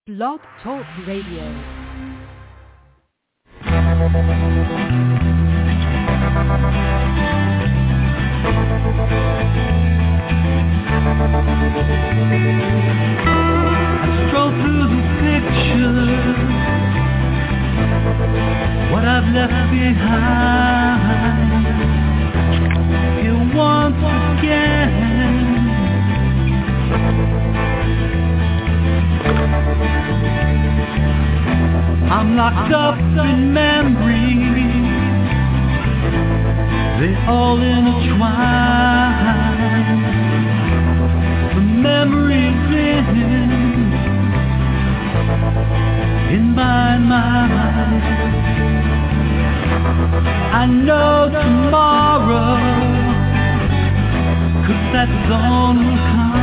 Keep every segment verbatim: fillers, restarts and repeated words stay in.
Blog Talk Radio. What I've left behind here once again. I'm locked up in memories, they all intertwine. The memories in, in my mind. I know tomorrow, 'cause that dawn will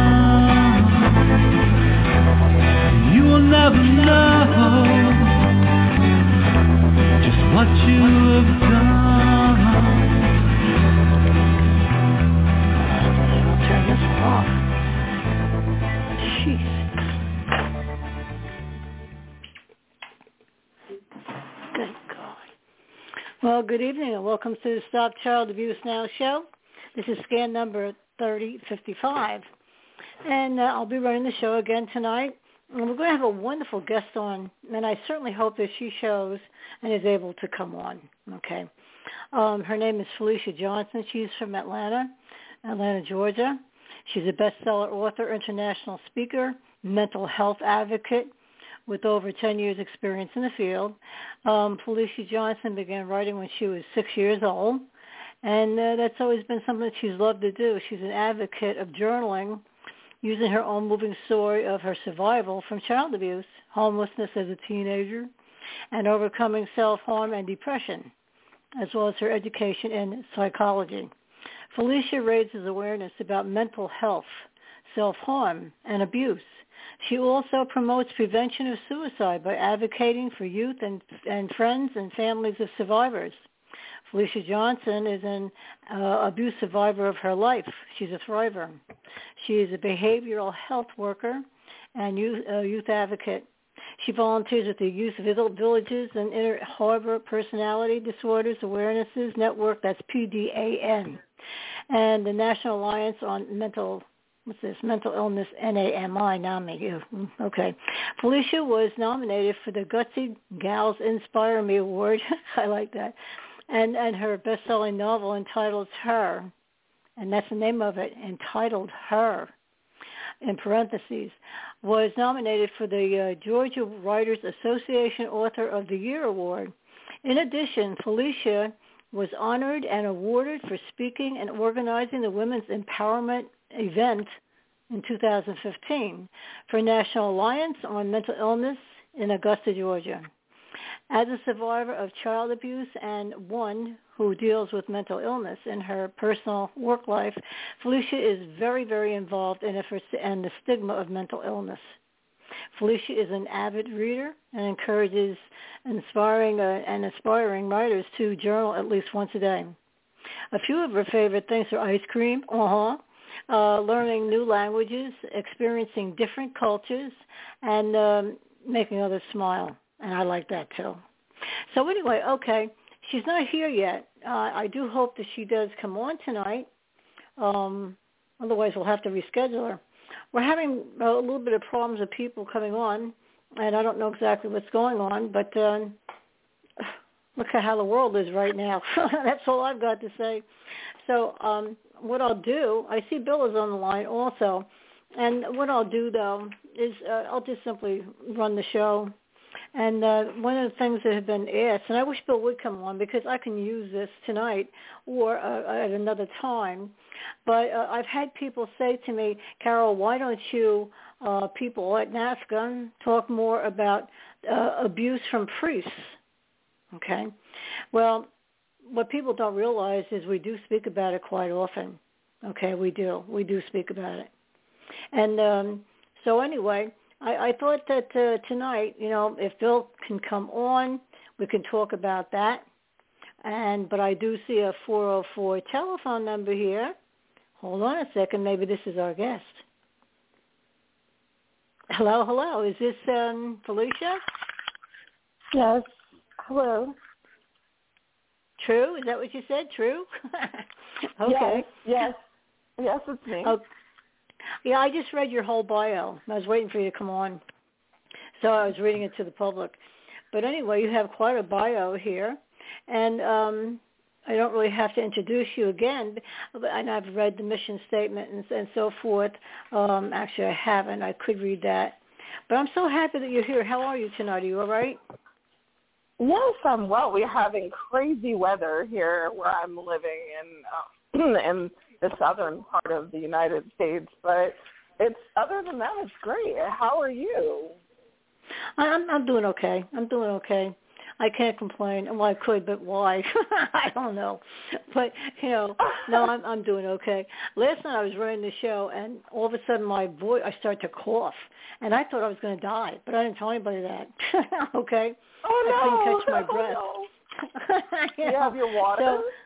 come. You will never know just what you have done. I'll turn this off. Jeez. Good God. Well, good evening and welcome to the Stop Child Abuse Now show. This is scan number thirty fifty-five. And uh, I'll be running the show again tonight. And we're going to have a wonderful guest on, and I certainly hope that she shows and is able to come on. Okay. Um, her name is Felicia Johnson. She's from Atlanta, Atlanta, Georgia. She's a bestseller author, international speaker, mental health advocate with over ten years experience in the field. Um, Felicia Johnson began writing when she was six years old, and uh, that's always been something that she's loved to do. She's an advocate of journaling, using her own moving story of her survival from child abuse, homelessness as a teenager, and overcoming self-harm and depression, as well as her education in psychology. Felicia raises awareness about mental health, self-harm, and abuse. She also promotes prevention of suicide by advocating for youth and, and friends and families of survivors. Felicia Johnson is an uh, abuse survivor of her life. She's a thriver. She is a behavioral health worker and youth, uh, youth advocate. She volunteers with the Youth Villages and Inner Harbor Personality Disorders Awarenesses Network, that's P D A N, and the National Alliance on Mental What's this? Mental Illness, N A M I, NAMI. Okay. Felicia was nominated for the Gutsy Gals Inspire Me Award. I like that. And and her best-selling novel entitled Her, and that's the name of it, entitled Her, in parentheses, was nominated for the uh, Georgia Writers Association Author of the Year Award. In addition, Felicia was honored and awarded for speaking and organizing the Women's Empowerment event in two thousand fifteen for National Alliance on Mental Illness in Augusta, Georgia. As a survivor of child abuse and one who deals with mental illness in her personal work life, Felicia is very, very involved in efforts to end the stigma of mental illness. Felicia is an avid reader and encourages inspiring uh, and aspiring writers to journal at least once a day. A few of her favorite things are ice cream, uh-huh, uh, learning new languages, experiencing different cultures, and um, making others smile. And I like that, too. So anyway, okay, she's not here yet. Uh, I do hope that she does come on tonight. Um, otherwise, we'll have to reschedule her. We're having a little bit of problems with people coming on, and I don't know exactly what's going on, but uh, look at how the world is right now. That's all I've got to say. So um, what I'll do, I see Bill is on the line also, and what I'll do, though, is uh, I'll just simply run the show. And uh, one of the things that have been asked, and I wish Bill would come on because I can use this tonight or uh, at another time, but uh, I've had people say to me, Carol, why don't you uh, people at NAASCA talk more about uh, abuse from priests? Okay. Well, what people don't realize is we do speak about it quite often. Okay, we do. We do speak about it. And um, so anyway, I, I thought that uh, tonight, you know, if Bill can come on, we can talk about that. And but I do see a four oh four telephone number here. Hold on a second. Maybe this is our guest. Hello, hello. Is this um, Felicia? Yes. Hello. True? Is that what you said? True? Okay. Yes. Yes. Yes, it's me. Oh, yeah, I just read your whole bio. I was waiting for you to come on, so I was reading it to the public. But anyway, you have quite a bio here, and um, I don't really have to introduce you again. And I've read the mission statement and, and so forth. Um, actually, I haven't. I could read that. But I'm so happy that you're here. How are you tonight? Are you all right? Yes, I'm well. We're having crazy weather here where I'm living in uh, in the southern part of the United States. But it's other than that, it's great. How are you? I'm I'm doing okay. I'm doing okay. I can't complain. Well, I could, but why? I don't know. But you know, no, I'm I'm doing okay. Last night I was running the show, and all of a sudden my voice, I started to cough, and I thought I was going to die, but I didn't tell anybody that. Okay. Oh no! I couldn't catch my breath. Oh, no. you you know? have your water?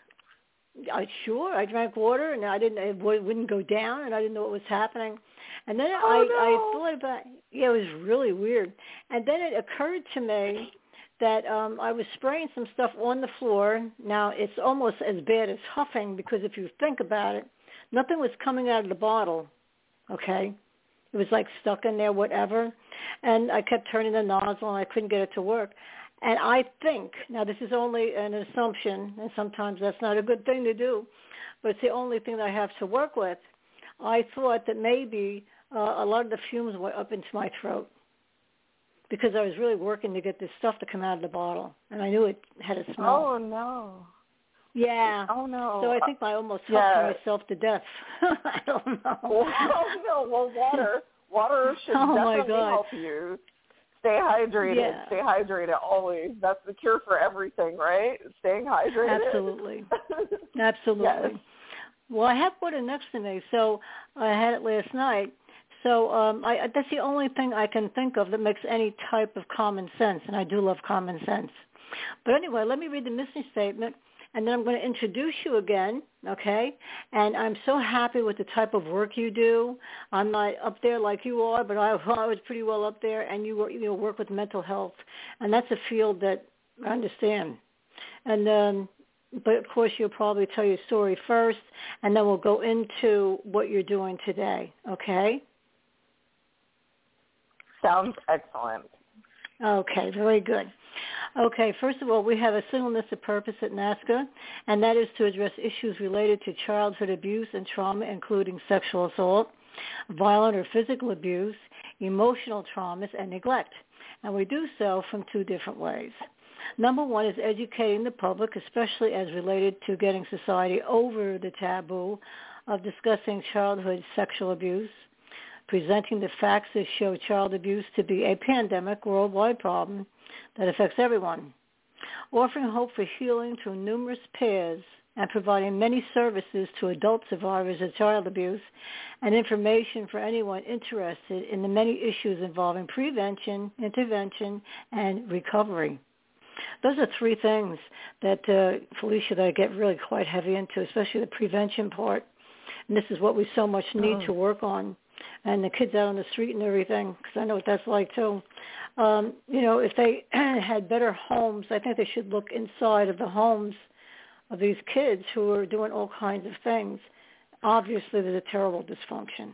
So, I sure I drank water, and I didn't. It wouldn't go down, and I didn't know what was happening. And then oh, I no. I thought about. Yeah, it was really weird. And then it occurred to me that um, I was spraying some stuff on the floor. Now, it's almost as bad as huffing because if you think about it, nothing was coming out of the bottle, okay? It was like stuck in there, whatever. And I kept turning the nozzle, and I couldn't get it to work. And I think, now this is only an assumption, and sometimes that's not a good thing to do, but it's the only thing that I have to work with. I thought that maybe uh, a lot of the fumes went up into my throat, because I was really working to get this stuff to come out of the bottle, and I knew it had a smell. Oh, no. Yeah. Oh, no. So I think I almost yeah. huffed myself to death. I don't know. Oh, no. Well, water, water should oh definitely my God. help you. Stay hydrated. Yeah. Stay hydrated always. That's the cure for everything, right? Staying hydrated. Absolutely. Absolutely. Yes. Well, I have water next to me, so I had it last night. So um, I, that's the only thing I can think of that makes any type of common sense, and I do love common sense. But anyway, let me read the mission statement, and then I'm going to introduce you again, okay? And I'm so happy with the type of work you do. I'm not up there like you are, but I, I was pretty well up there, and you, work, you know, work with mental health, and that's a field that I understand. And um, but, of course, you'll probably tell your story first, and then we'll go into what you're doing today, okay? Sounds excellent. Okay, very good. Okay, first of all, we have a singleness of purpose at NAASCA, and that is to address issues related to childhood abuse and trauma, including sexual assault, violent or physical abuse, emotional traumas, and neglect. And we do so from two different ways. Number one is educating the public, especially as related to getting society over the taboo of discussing childhood sexual abuse, presenting the facts that show child abuse to be a pandemic, worldwide problem that affects everyone, offering hope for healing through numerous paths, and providing many services to adult survivors of child abuse and information for anyone interested in the many issues involving prevention, intervention, and recovery. Those are three things that, uh, Felicia, that I get really quite heavy into, especially the prevention part. And this is what we so much need oh. to work on. And the kids out on the street and everything, because I know what that's like too. Um, you know, if they had better homes, I think they should look inside of the homes of these kids who are doing all kinds of things. Obviously, there's a terrible dysfunction.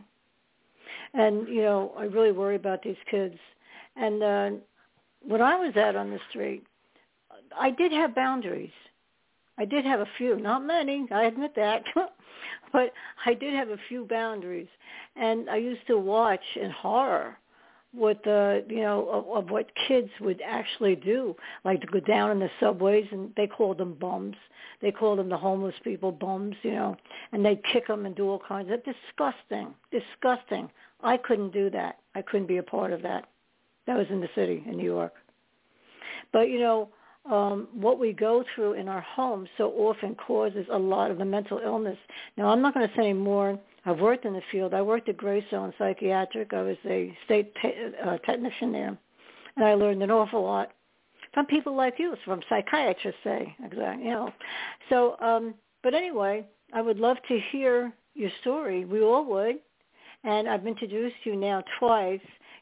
And, you know, I really worry about these kids. And uh, when I was out on the street, I did have boundaries. I did have a few, not many, I admit that, but I did have a few boundaries. And I used to watch in horror what the, you know, of, of what kids would actually do, like to go down in the subways, and they called them bums. They called them the homeless people bums, you know, and they'd kick them and do all kinds of, disgusting, disgusting. I couldn't do that. I couldn't be a part of that. That was in the city, in New York. But, you know, Um, what we go through in our homes so often causes a lot of the mental illness. Now, I'm not going to say any more. I've worked in the field. I worked at Greystone Psychiatric. I was a state te- uh, technician there, and I learned an awful lot from people like you, from psychiatrists, say, exactly, you know. So, um, but anyway, I would love to hear your story. We all would. And I've introduced you now twice.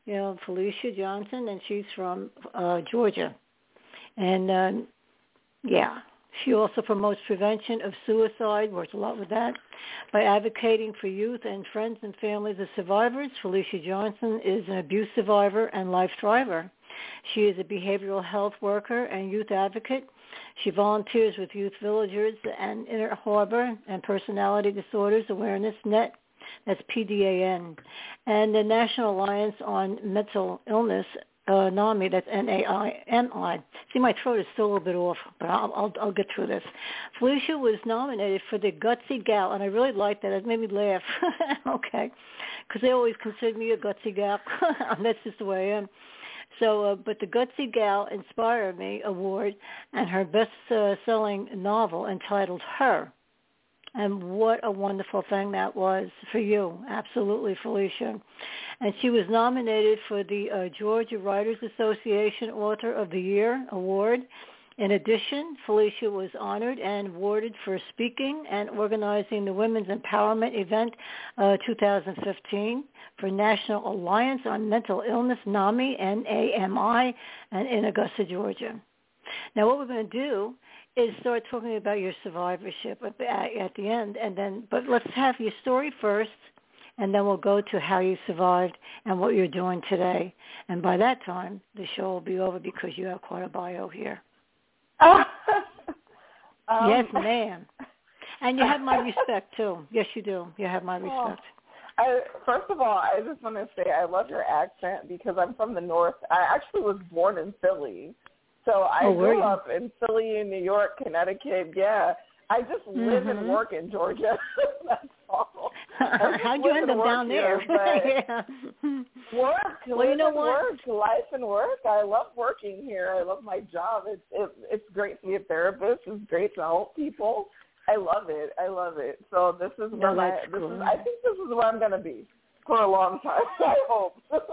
you know, Felicia Johnson, and she's from uh, Georgia. And, uh, yeah, she also promotes prevention of suicide, works a lot with that, by advocating for youth and friends and families of survivors. Felicia Johnson is an abuse survivor and life thriver. She is a behavioral health worker and youth advocate. She volunteers with Youth Villagers and Inner Harbor and Personality Disorders Awareness Net. That's P D A N. And the National Alliance on Mental Illness, uh, NAMI, that's N A I M I. See, my throat is still a little bit off, but I'll, I'll, I'll get through this. Felicia was nominated for the Gutsy Gal, and I really liked that. It made me laugh. Okay. Because they always considered me a gutsy gal. That's just the way I am. So, uh, but the Gutsy Gal Inspired Me Award and her best-selling uh, novel entitled Her. And what a wonderful thing that was for you. Absolutely, Felicia. And she was nominated for the uh, Georgia Writers Association Author of the Year Award. In addition, Felicia was honored and awarded for speaking and organizing the Women's Empowerment Event uh, two thousand fifteen for National Alliance on Mental Illness, NAMI, N A M I, and in Augusta, Georgia. Now, what we're going to do is start talking about your survivorship at the, at the end, and then, but let's have your story first, and then we'll go to how you survived and what you're doing today. And by that time, the show will be over because you have quite a bio here. um, Yes, ma'am. And you have my respect, too. Yes, you do. You have my respect. I, first of all, I just want to say I love your accent because I'm from the North. I actually was born in Philly. So I oh, grew up in Philly, New York, Connecticut. Yeah. I just mm-hmm. live and work in Georgia. That's all. How'd you end up down there? Here, yeah. Work, well, live you know and what? work, life and work. I love working here. I love my job. It's it, it's great to be a therapist. It's great to help people. I love it. I love it. So this is no, where my, this cool. is. I think this is where I'm going to be for a long time. I hope.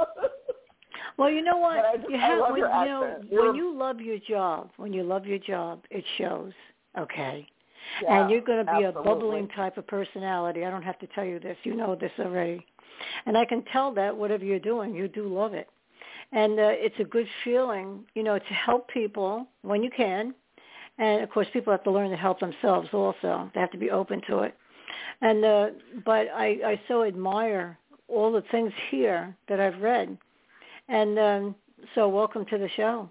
Well, you know what? Just, you have when, you know You're, when you love your job, when you love your job, it shows. Okay. Yeah, and you're going to be absolutely. a bubbling type of personality. I don't have to tell you this. You know this already. And I can tell that whatever you're doing, you do love it. And uh, it's a good feeling, you know, to help people when you can. And, of course, people have to learn to help themselves also. They have to be open to it. And uh, but I, I so admire all the things here that I've read. And um, so welcome to the show.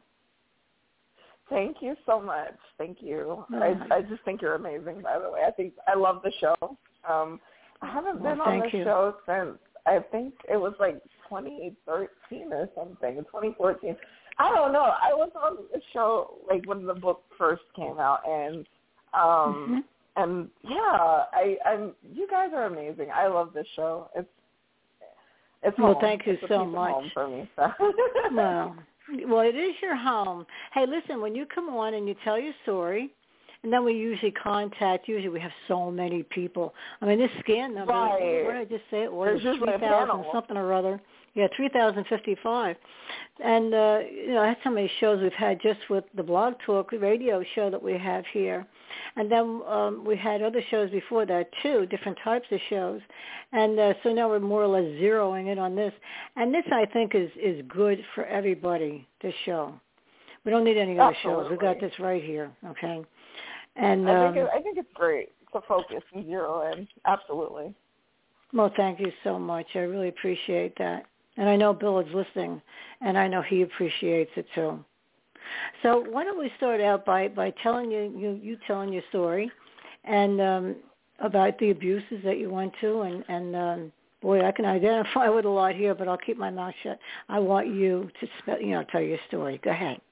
Thank you so much. Thank you. Oh. I, I just think you're amazing, by the way. I think I love the show. Um, I haven't well, been on the you. show since, I think it was like twenty thirteen or something, twenty fourteen. I don't know. I was on the show like when the book first came out, and um, mm-hmm. and yeah, I, I'm. You guys are amazing. I love this show. It's it's well, home. thank you it's so a piece much. of home for me. So. Well, well, it is your home. Hey, listen, when you come on and you tell your story, and then we usually contact, usually we have so many people. I mean, this scan number, right. what did I just say it was? three thousand something or other. Yeah, three thousand fifty-five. And, uh, you know, that's how many shows we've had just with the Blog Talk radio show that we have here. And then um, we had other shows before that, too, different types of shows. And uh, so now we're more or less zeroing in on this. And this, I think, is, is good for everybody, this show. We don't need any other Absolutely. shows. We've got this right here, okay? And I um, think, it, I think it's great to focus and zero in. Absolutely. Well, thank you so much. I really appreciate that. And I know Bill is listening, and I know he appreciates it too. So why don't we start out by, by telling you, you you telling your story, and um, about the abuses that you went to, and and um, boy, I can identify with a lot here, but I'll keep my mouth shut. I want you to spe- you know tell your story. Go ahead.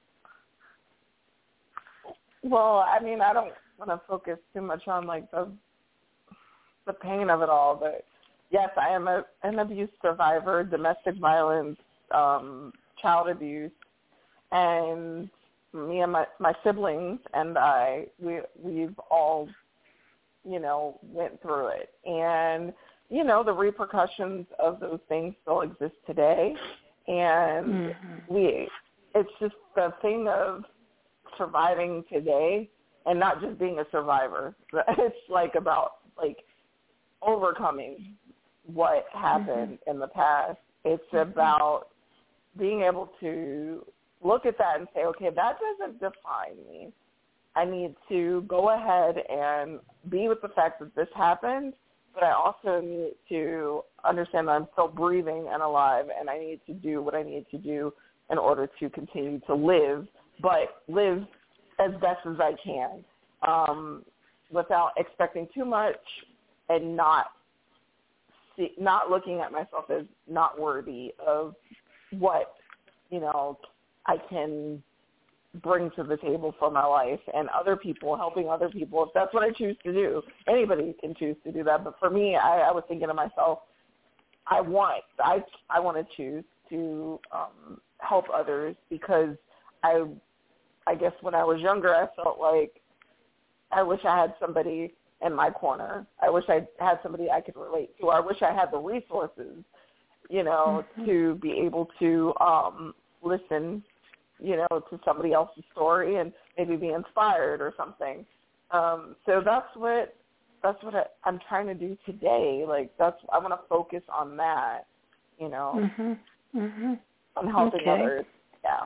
Well, I mean, I don't want to focus too much on like the the pain of it all, but. Yes, I am a, an abuse survivor, domestic violence, um, child abuse, and me and my, my siblings and I, we, we've all, you know, went through it. And, you know, the repercussions of those things still exist today. And mm-hmm. we, it's just the thing of surviving today and not just being a survivor. It's like about, like, overcoming what happened mm-hmm. in the past. It's mm-hmm. about being able to look at that and say, okay, that doesn't define me. I need to go ahead and be with the fact that this happened, but I also need to understand that I'm still breathing and alive, and I need to do what I need to do in order to continue to live, but live as best as I can, um, without expecting too much and not see, not looking at myself as not worthy of what, you know, I can bring to the table for my life and other people, helping other people, if that's what I choose to do. Anybody can choose to do that. But for me, I, I was thinking to myself, I want, I, I want to choose to um, help others because I, I guess when I was younger, I felt like I wish I had somebody in my corner. I wish I had somebody I could relate to. I wish I had the resources, you know, mm-hmm. to be able to um, listen, you know, to somebody else's story and maybe be inspired or something. Um, so that's what that's what I, I'm trying to do today. Like that's I want to focus on that, you know, mm-hmm. Mm-hmm. on helping okay. others. Yeah.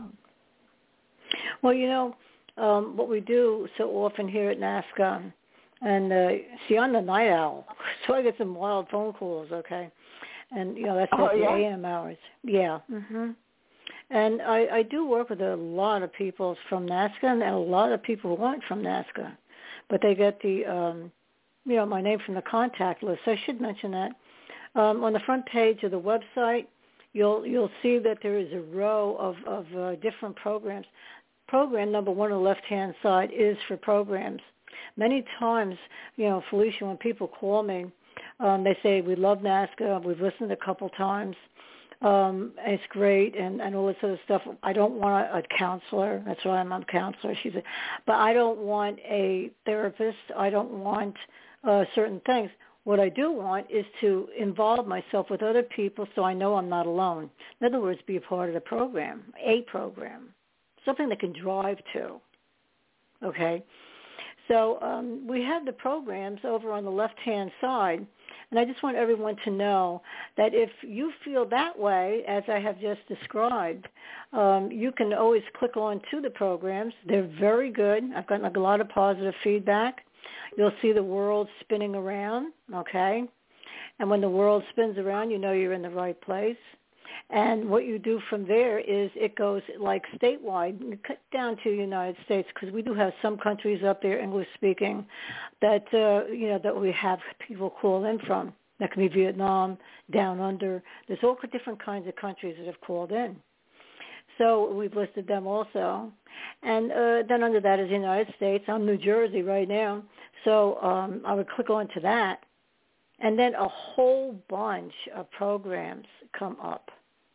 Well, you know, um, what we do so often here at NAASCA, and uh, see, I'm the night owl, so I get some wild phone calls. Okay, and you know that's oh, at yeah? the A M hours. Yeah. Mm-hmm. And I, I do work with a lot of people from NAASCA and a lot of people who aren't from NAASCA, but they get the, um, you know, my name from the contact list. I should mention that. Um, on the front page of the website, you'll you'll see that there is a row of, of uh, different programs. Program number one on the left-hand side is for programs. Many times, you know, Felicia, when people call me, um, they say, we love NAASCA, we've listened a couple times. Um, it's great and, and all this other stuff. I don't want a, a counselor. That's why I'm a counselor. She said, but I don't want a therapist. I don't want uh, certain things. What I do want is to involve myself with other people so I know I'm not alone. In other words, be a part of the program, a program, something that can drive to. Okay? So um, we have the programs over on the left-hand side. And I just want everyone to know that if you feel that way, as I have just described, um, you can always click on to the programs. They're very good. I've gotten a lot of positive feedback. You'll see the world spinning around, okay? And when the world spins around, you know you're in the right place. And what you do from there is it goes like statewide, cut down to the United States, because we do have some countries up there, English speaking, that uh, you know that we have people call in from. That can be Vietnam, down under. There's all different kinds of countries that have called in. So we've listed them also. And uh, then under that is the United States. I'm New Jersey right now, so um, I would click on to that. And then a whole bunch of programs come up.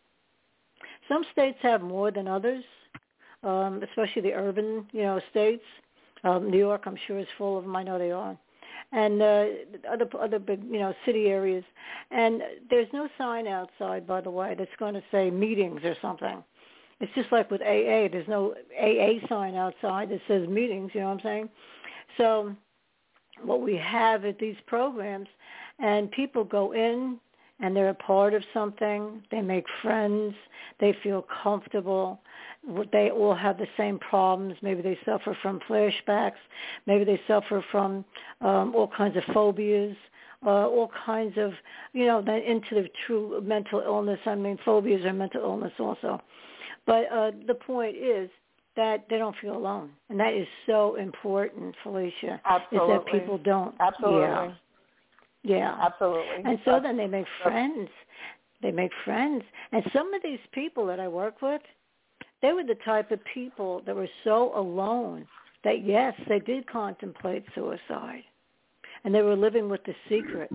Some states have more than others, um, especially the urban, you know, states. Um, New York, I'm sure, is full of them. I know they are. And uh, other other big, you know, city areas. And there's no sign outside, by the way, that's going to say meetings or something. It's just like with A A. There's no A A sign outside that says meetings, you know what I'm saying? So what we have at these programs, and people go in, and they're a part of something. They make friends. They feel comfortable. They all have the same problems. Maybe they suffer from flashbacks. Maybe they suffer from um, all kinds of phobias, uh, all kinds of, you know, then into the true mental illness. I mean, phobias are mental illness also. But uh, the point is that they don't feel alone. And that is so important, Felicia. Absolutely. Is that people don't. Absolutely. Yeah. Yeah. Absolutely. And so that's, then they make friends. They make friends. And some of these people that I work with, they were the type of people that were so alone that, yes, they did contemplate suicide. And they were living with the secret.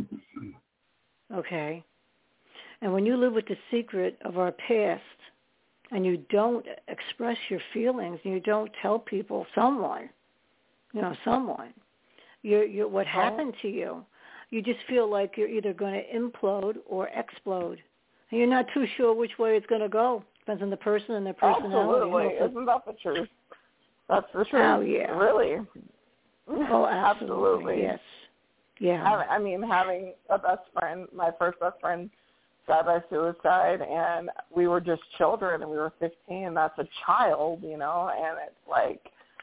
Okay? And when you live with the secret of our past and you don't express your feelings, and you don't tell people, someone, you know, someone, you're, you're, what happened to you, you just feel like you're either going to implode or explode. And you're not too sure which way it's going to go. Depends on the person and their personality. Absolutely. You know, Isn't that the truth? That's the truth. Oh, yeah. Really. Oh, absolutely. Absolutely. Yes. Yeah. I, I mean, having a best friend, my first best friend died by suicide, and we were just children, and we were fifteen. That's a child, you know, and it's like,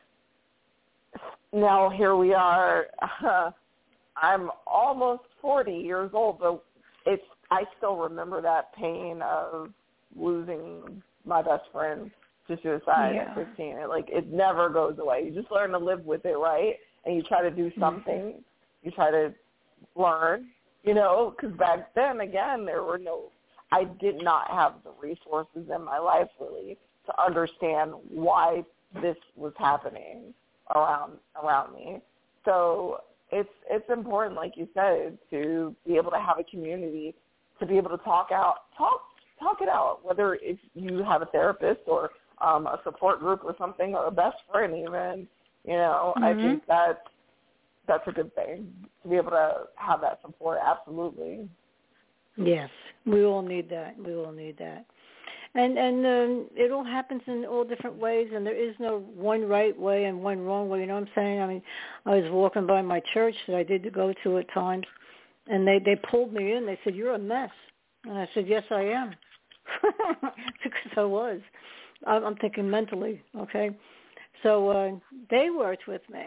now here we are. Uh, I'm almost forty years old, but it's I still remember that pain of losing my best friend to suicide yeah. at fifteen. It, like, it never goes away. You just learn to live with it, right? And you try to do something. Mm-hmm. You try to learn, you know, because back then, again, there were no, I did not have the resources in my life, really, to understand why this was happening around around me. So it's it's important, like you said, to be able to have a community, to be able to talk out, talk talk it out, whether if you have a therapist or um, a support group or something, or a best friend even. You know, mm-hmm. I think that's that's a good thing to be able to have that support. Absolutely. Yes, we all need that. We all need that. And and um, it all happens in all different ways, and there is no one right way and one wrong way. You know what I'm saying? I mean, I was walking by my church that I did go to at times, and they, they pulled me in. They said, "You're a mess." And I said, "Yes, I am." Because I was. I'm thinking mentally, okay? So uh, they worked with me.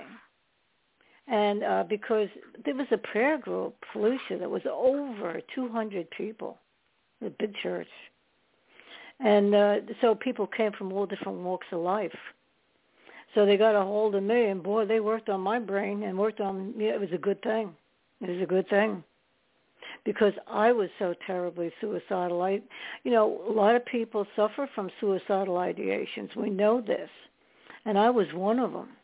And uh, because there was a prayer group, Felicia, that was over two hundred people, a big church. And uh, so people came from all different walks of life. So they got a hold of me, and, boy, they worked on my brain and worked on me. It was a good thing. It was a good thing. Because I was so terribly suicidal. I, you know, a lot of people suffer from suicidal ideations. We know this. And I was one of them.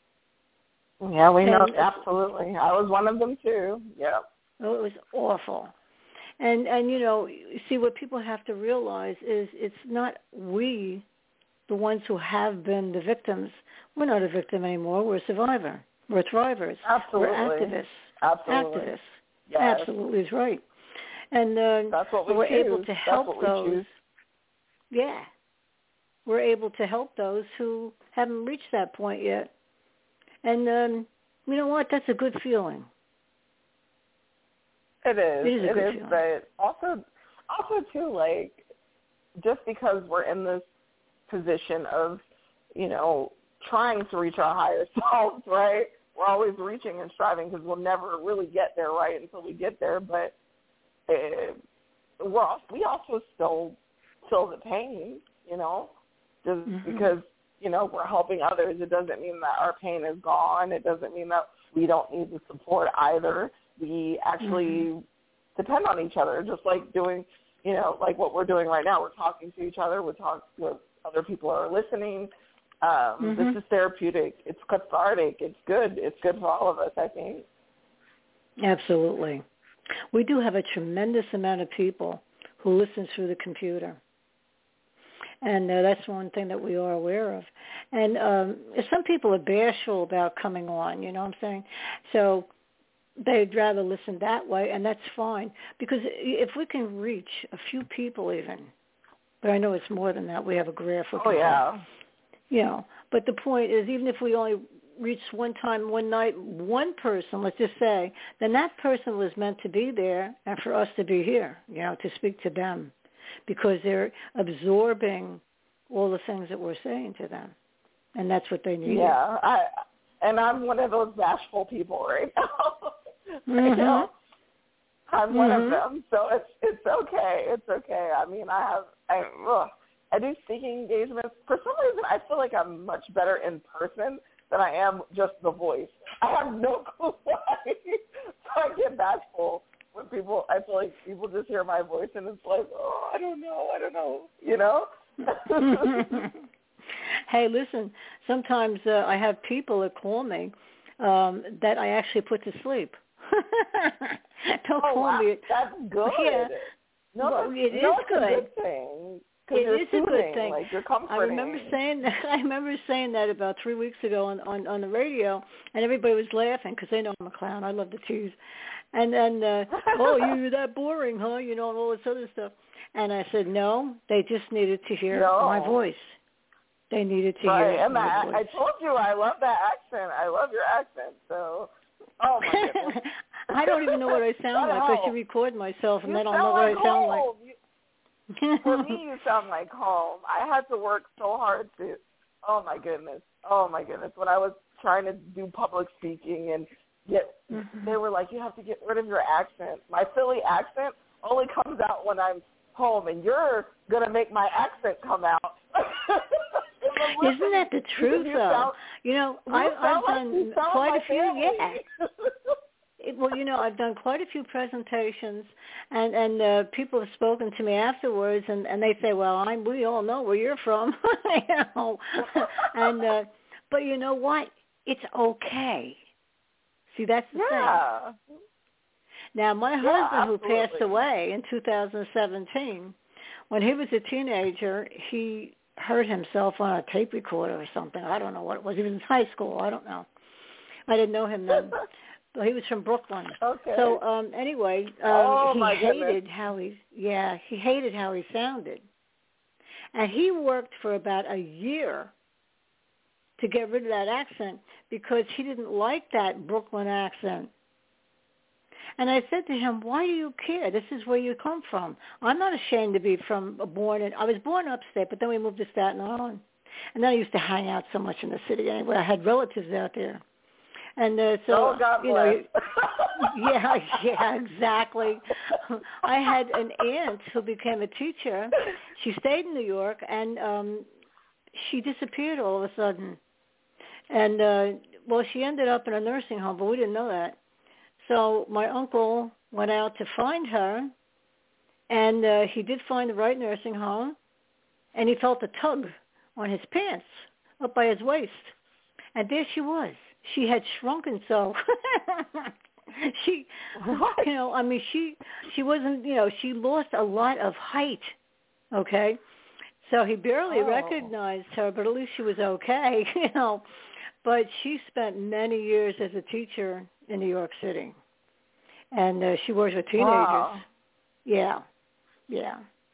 Yeah, we know, and, absolutely. I was one of them, too. Yeah. Oh, it was awful. And, and you know, see, what people have to realize is it's not we, the ones who have been the victims. We're not a victim anymore. We're a survivor. We're thrivers. Absolutely. We're activists. Absolutely. Activists. Yes. Absolutely is right. And uh, That's what we we're choose. able to help That's what those. we choose. Yeah. We're able to help those who haven't reached that point yet. And um, you know what? That's a good feeling. It is. It is a it good is, feeling. But also, also too, like, just because we're in this position of, you know, trying to reach our higher selves, right? We're always reaching and striving because we'll never really get there, right, until we get there. But it, we're also, we also still feel the pain, you know, just mm-hmm. because, you know, we're helping others. It doesn't mean that our pain is gone. It doesn't mean that we don't need the support either. We actually mm-hmm. depend on each other, just like doing, you know, like what we're doing right now. We're talking to each other. We're talking with other people are listening. Um, mm-hmm. This is therapeutic. It's cathartic. It's good. It's good for all of us, I think. Absolutely. We do have a tremendous amount of people who listen through the computer. And uh, that's one thing that we are aware of. And um, some people are bashful about coming on, you know what I'm saying? So they'd rather listen that way, and that's fine. Because if we can reach a few people even, but I know it's more than that. We have a graph. Oh, yeah. You know, but the point is, even if we only reach one time, one night, one person, let's just say, then that person was meant to be there and for us to be here, you know, to speak to them because they're absorbing all the things that we're saying to them. And that's what they need. Yeah, I, and I'm one of those bashful people right now. Mm-hmm. You know? I'm one mm-hmm. of them, so it's it's okay. It's okay. I mean, I have, I, ugh. I do speaking engagements. For some reason, I feel like I'm much better in person than I am just the voice. I have no clue why. So I get bashful when people, I feel like people just hear my voice and it's like, oh, I don't know, I don't know, you know? Hey, listen, sometimes uh, I have people that call me um, that I actually put to sleep. Don't oh, call wow. me. That's good. Yeah. No, well, it no, is it's good. a good thing. It you're is soothing, a good thing. Like you're comforting. I remember saying that. I remember saying that about three weeks ago on, on, on the radio, and everybody was laughing because they know I'm a clown. I love to tease. And then, uh, oh, you're that boring, huh? You know, and all this other stuff. And I said, no, they just needed to hear no. my voice. They needed to right. hear and my I, voice. I told you I love that accent. I love your accent. So, oh my goodness. I don't even know what I sound like. I should record myself, and you then I'll know like what I sound home. like. You, for me, you sound like home. I had to work so hard to. Oh my goodness. Oh my goodness. When I was trying to do public speaking and get, mm-hmm. they were like, you have to get rid of your accent. My Philly accent only comes out when I'm home, and you're gonna make my accent come out. Isn't that the truth, you though? Sound, you know, you I, I've like, done quite like a few. family. Yeah. It, well, you know, I've done quite a few presentations, and and uh, people have spoken to me afterwards, and, and they say, "Well, I'm we all know where you're from," you know, and uh, but you know what? It's okay. See, that's the yeah. thing. Now, my yeah, husband, absolutely. who passed away in two thousand seventeen, when he was a teenager, he hurt himself on a tape recorder or something. I don't know what it was. He was in high school. I don't know. I didn't know him then. But he was from Brooklyn. Okay. So um, anyway, um, oh, he my hated goodness. how he yeah he hated how he sounded, and he worked for about a year to get rid of that accent because he didn't like that Brooklyn accent. And I said to him, why do you care? This is where you come from. I'm not ashamed to be from born in, I was born upstate, but then we moved to Staten Island. And then I used to hang out so much in the city anyway. I had relatives out there. And uh, so, oh, God you bless. know, yeah, yeah, exactly. I had an aunt who became a teacher. She stayed in New York, and um, she disappeared all of a sudden. And, uh, well, she ended up in a nursing home, but we didn't know that. So my uncle went out to find her, and uh, he did find the right nursing home, and he felt a tug on his pants up by his waist. And there she was. She had shrunken so. she, what? you know, I mean, she she wasn't, you know, she lost a lot of height, okay? So he barely oh. recognized her, but at least she was okay, you know. But she spent many years as a teacher in New York City. And uh, she works with teenagers. Wow. Yeah, yeah.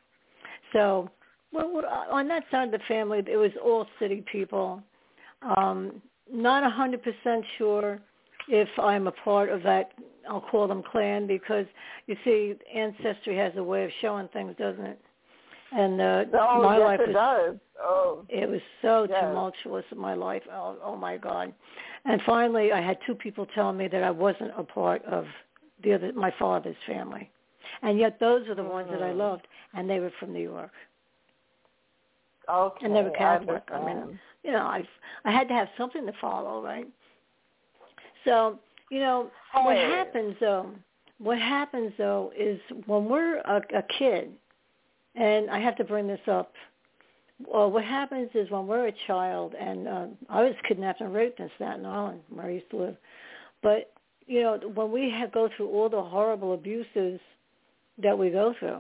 So well, on that side of the family, it was all city people. Um, not one hundred percent sure if I'm a part of that, I'll call them clan, because, you see, Ancestry has a way of showing things, doesn't it? And uh, oh, my yes, life it was, does. Oh, it was so yes. tumultuous in my life. Oh, oh, my God. And finally, I had two people tell me that I wasn't a part of the other, my father's family. And yet those are the mm. ones that I loved, and they were from New York. Okay, and they were Catholic. I, I mean, you know, I I had to have something to follow, right? So, you know, hey. what happens though? What happens though is when we're a, a kid, and I have to bring this up. Well, what happens is when we're a child, and uh, I was kidnapped and raped in Staten Island, where I used to live. But you know, when we have, go through all the horrible abuses that we go through,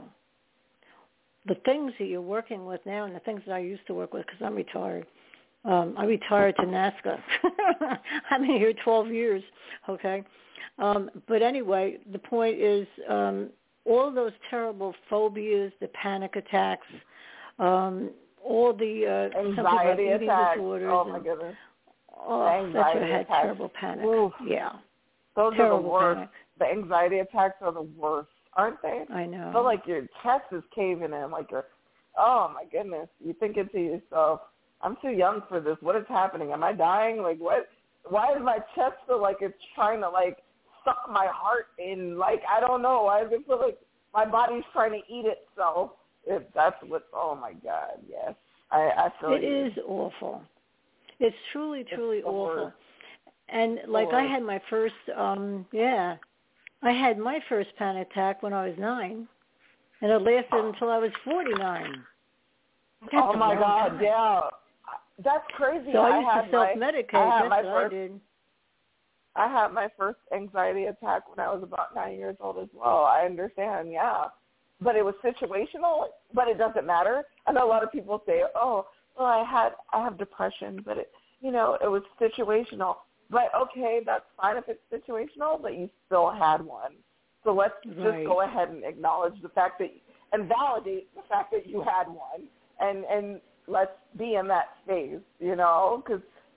the things that you're working with now and the things that I used to work with, because I'm retired. Um, I retired to NASCA. I've been here twelve years, okay? Um, but anyway, the point is um, all those terrible phobias, the panic attacks, um, all the uh, anxiety eating attacks. disorders. Oh, my and, goodness. Oh, anxiety that's what I had, attacks. terrible panic. Oof. Yeah. Those terrible are the worst. Panic. The anxiety attacks are the worst, aren't they? I know. I feel like your chest is caving in, like you're, oh, my goodness. You're thinking to yourself, I'm too young for this. What is happening? Am I dying? Like, what? Why does my chest feel like it's trying to, like, suck my heart in? Like, I don't know. Why does it feel like my body's trying to eat itself? If that's what, oh, my God, yes. I, I feel It you. is awful. It's truly, truly it's awful. Worst. And, like, I had my first, um, yeah, I had my first panic attack when I was nine, and it lasted until I was forty-nine. That's oh, my God, time. yeah. That's crazy. So I, I used had to self-medicate. My, I That's my what first, I did. I had my first anxiety attack when I was about nine years old as well. I understand, yeah. But it was situational, but it doesn't matter. I know a lot of people say, oh, well, I had I have depression, but, it, you know, it was situational. But, okay, that's fine if it's situational, but you still had one. So let's right. just go ahead and acknowledge the fact that, and validate the fact that you had one, and, and let's be in that phase, you know, because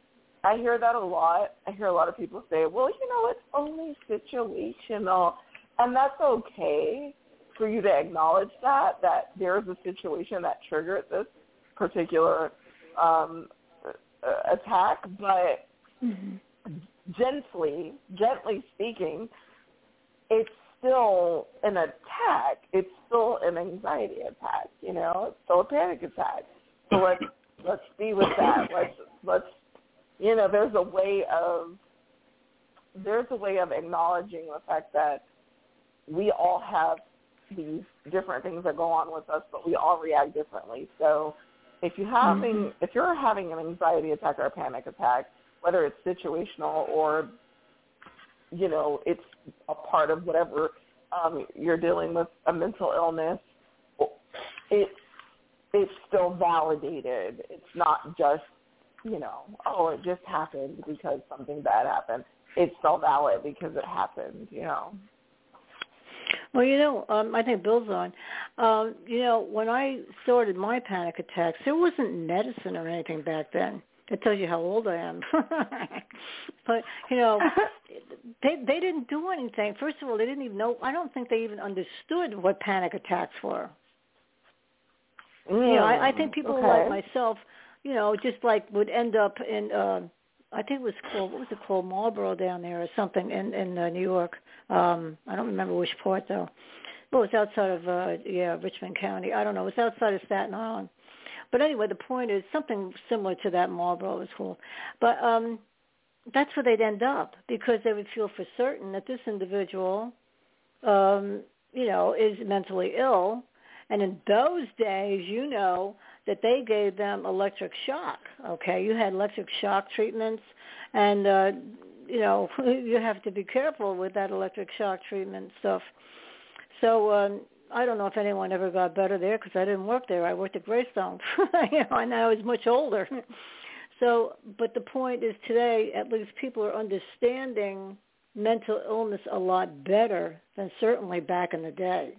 I hear that a lot. I hear a lot of people say, well, you know, it's only situational. And that's okay for you to acknowledge that, that there's a situation that triggered this particular um, attack. But mm-hmm. gently, gently speaking, it's still an attack. It's still an anxiety attack, you know. It's still a panic attack. So let's let's be with that. Let's let's you know, there's a way of there's a way of acknowledging the fact that we all have these different things that go on with us, but we all react differently. So if you having mm-hmm. if you're having an anxiety attack or a panic attack, whether it's situational or, you know, it's a part of whatever um, you're dealing with, a mental illness, it's it's still validated. It's not just, you know, oh, it just happened because something bad happened. It's still valid because it happened, you know. Well, you know, um, I think Bill's on. Um, you know, when I started my panic attacks, there wasn't medicine or anything back then. That tells you how old I am. But, you know, they they didn't do anything. First of all, they didn't even know. I don't think they even understood what panic attacks were. Mm, you know, I, I think people okay. like myself, you know, just like would end up in, uh, I think it was called, what was it called, Marlboro down there or something in, in uh, New York. Um, I don't remember which part, though. Well, it was outside of, uh, yeah, Richmond County. I don't know. It was outside of Staten Island. But anyway, the point is something similar to that. Marlboro is cool. But um, that's where they'd end up because they would feel for certain that this individual, um, you know, is mentally ill. And in those days, you know, that they gave them electric shock, okay? You had electric shock treatments, and, uh, you know, you have to be careful with that electric shock treatment stuff. So um, I don't know if anyone ever got better there because I didn't work there. I worked at Greystone, you know, and I was much older. So, but the point is today, at least people are understanding mental illness a lot better than certainly back in the day.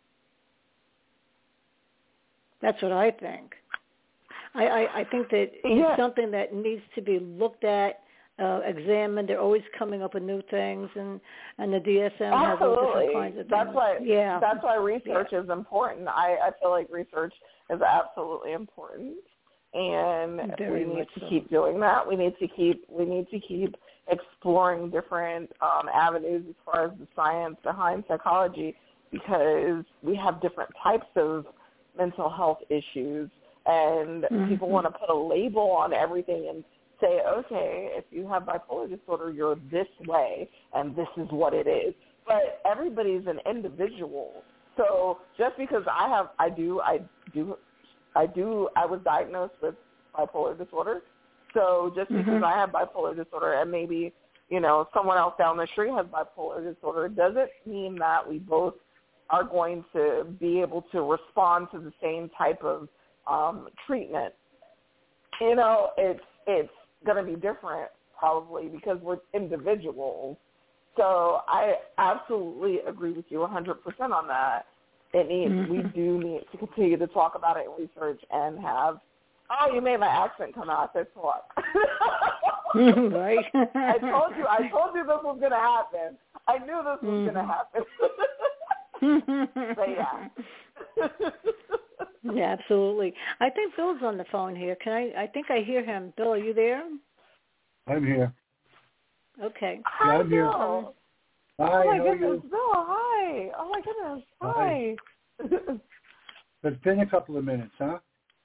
That's what I think. I, I, I think that yeah. it's something that needs to be looked at, uh, examined. They're always coming up with new things, and, and the D S M has all different kinds of that's things. Why, yeah. That's why research yeah. is important. I, I feel like research is absolutely important, and Very we need to so. keep doing that. We need to keep we need to keep exploring different um, avenues as far as the science behind psychology, because we have different types of mental health issues, and mm-hmm. people want to put a label on everything and say, okay, if you have bipolar disorder, you're this way, and this is what it is. But everybody's an individual. So just because I have, I do, I do, I do, I was diagnosed with bipolar disorder. So just because mm-hmm. I have bipolar disorder and maybe, you know, someone else down the street has bipolar disorder, doesn't mean that we both are going to be able to respond to the same type of um, treatment. You know, it's it's going to be different probably because we're individuals. So I absolutely agree with you one hundred percent on that. It needs, mm-hmm. we do need to continue to talk about it in research and have, oh, you made my accent come out. I said talk. Right. I told you, I told you this was going to happen. I knew this was mm-hmm. going to happen. But yeah. Yeah, absolutely. I think Bill's on the phone here. Can I? I think I hear him. Bill, are you there? I'm here. Okay. Hi, I'm here. Bill. Hi, oh my how goodness, are you? Bill. Hi. Oh my goodness. Hi. Hi. It's been a couple of minutes, huh?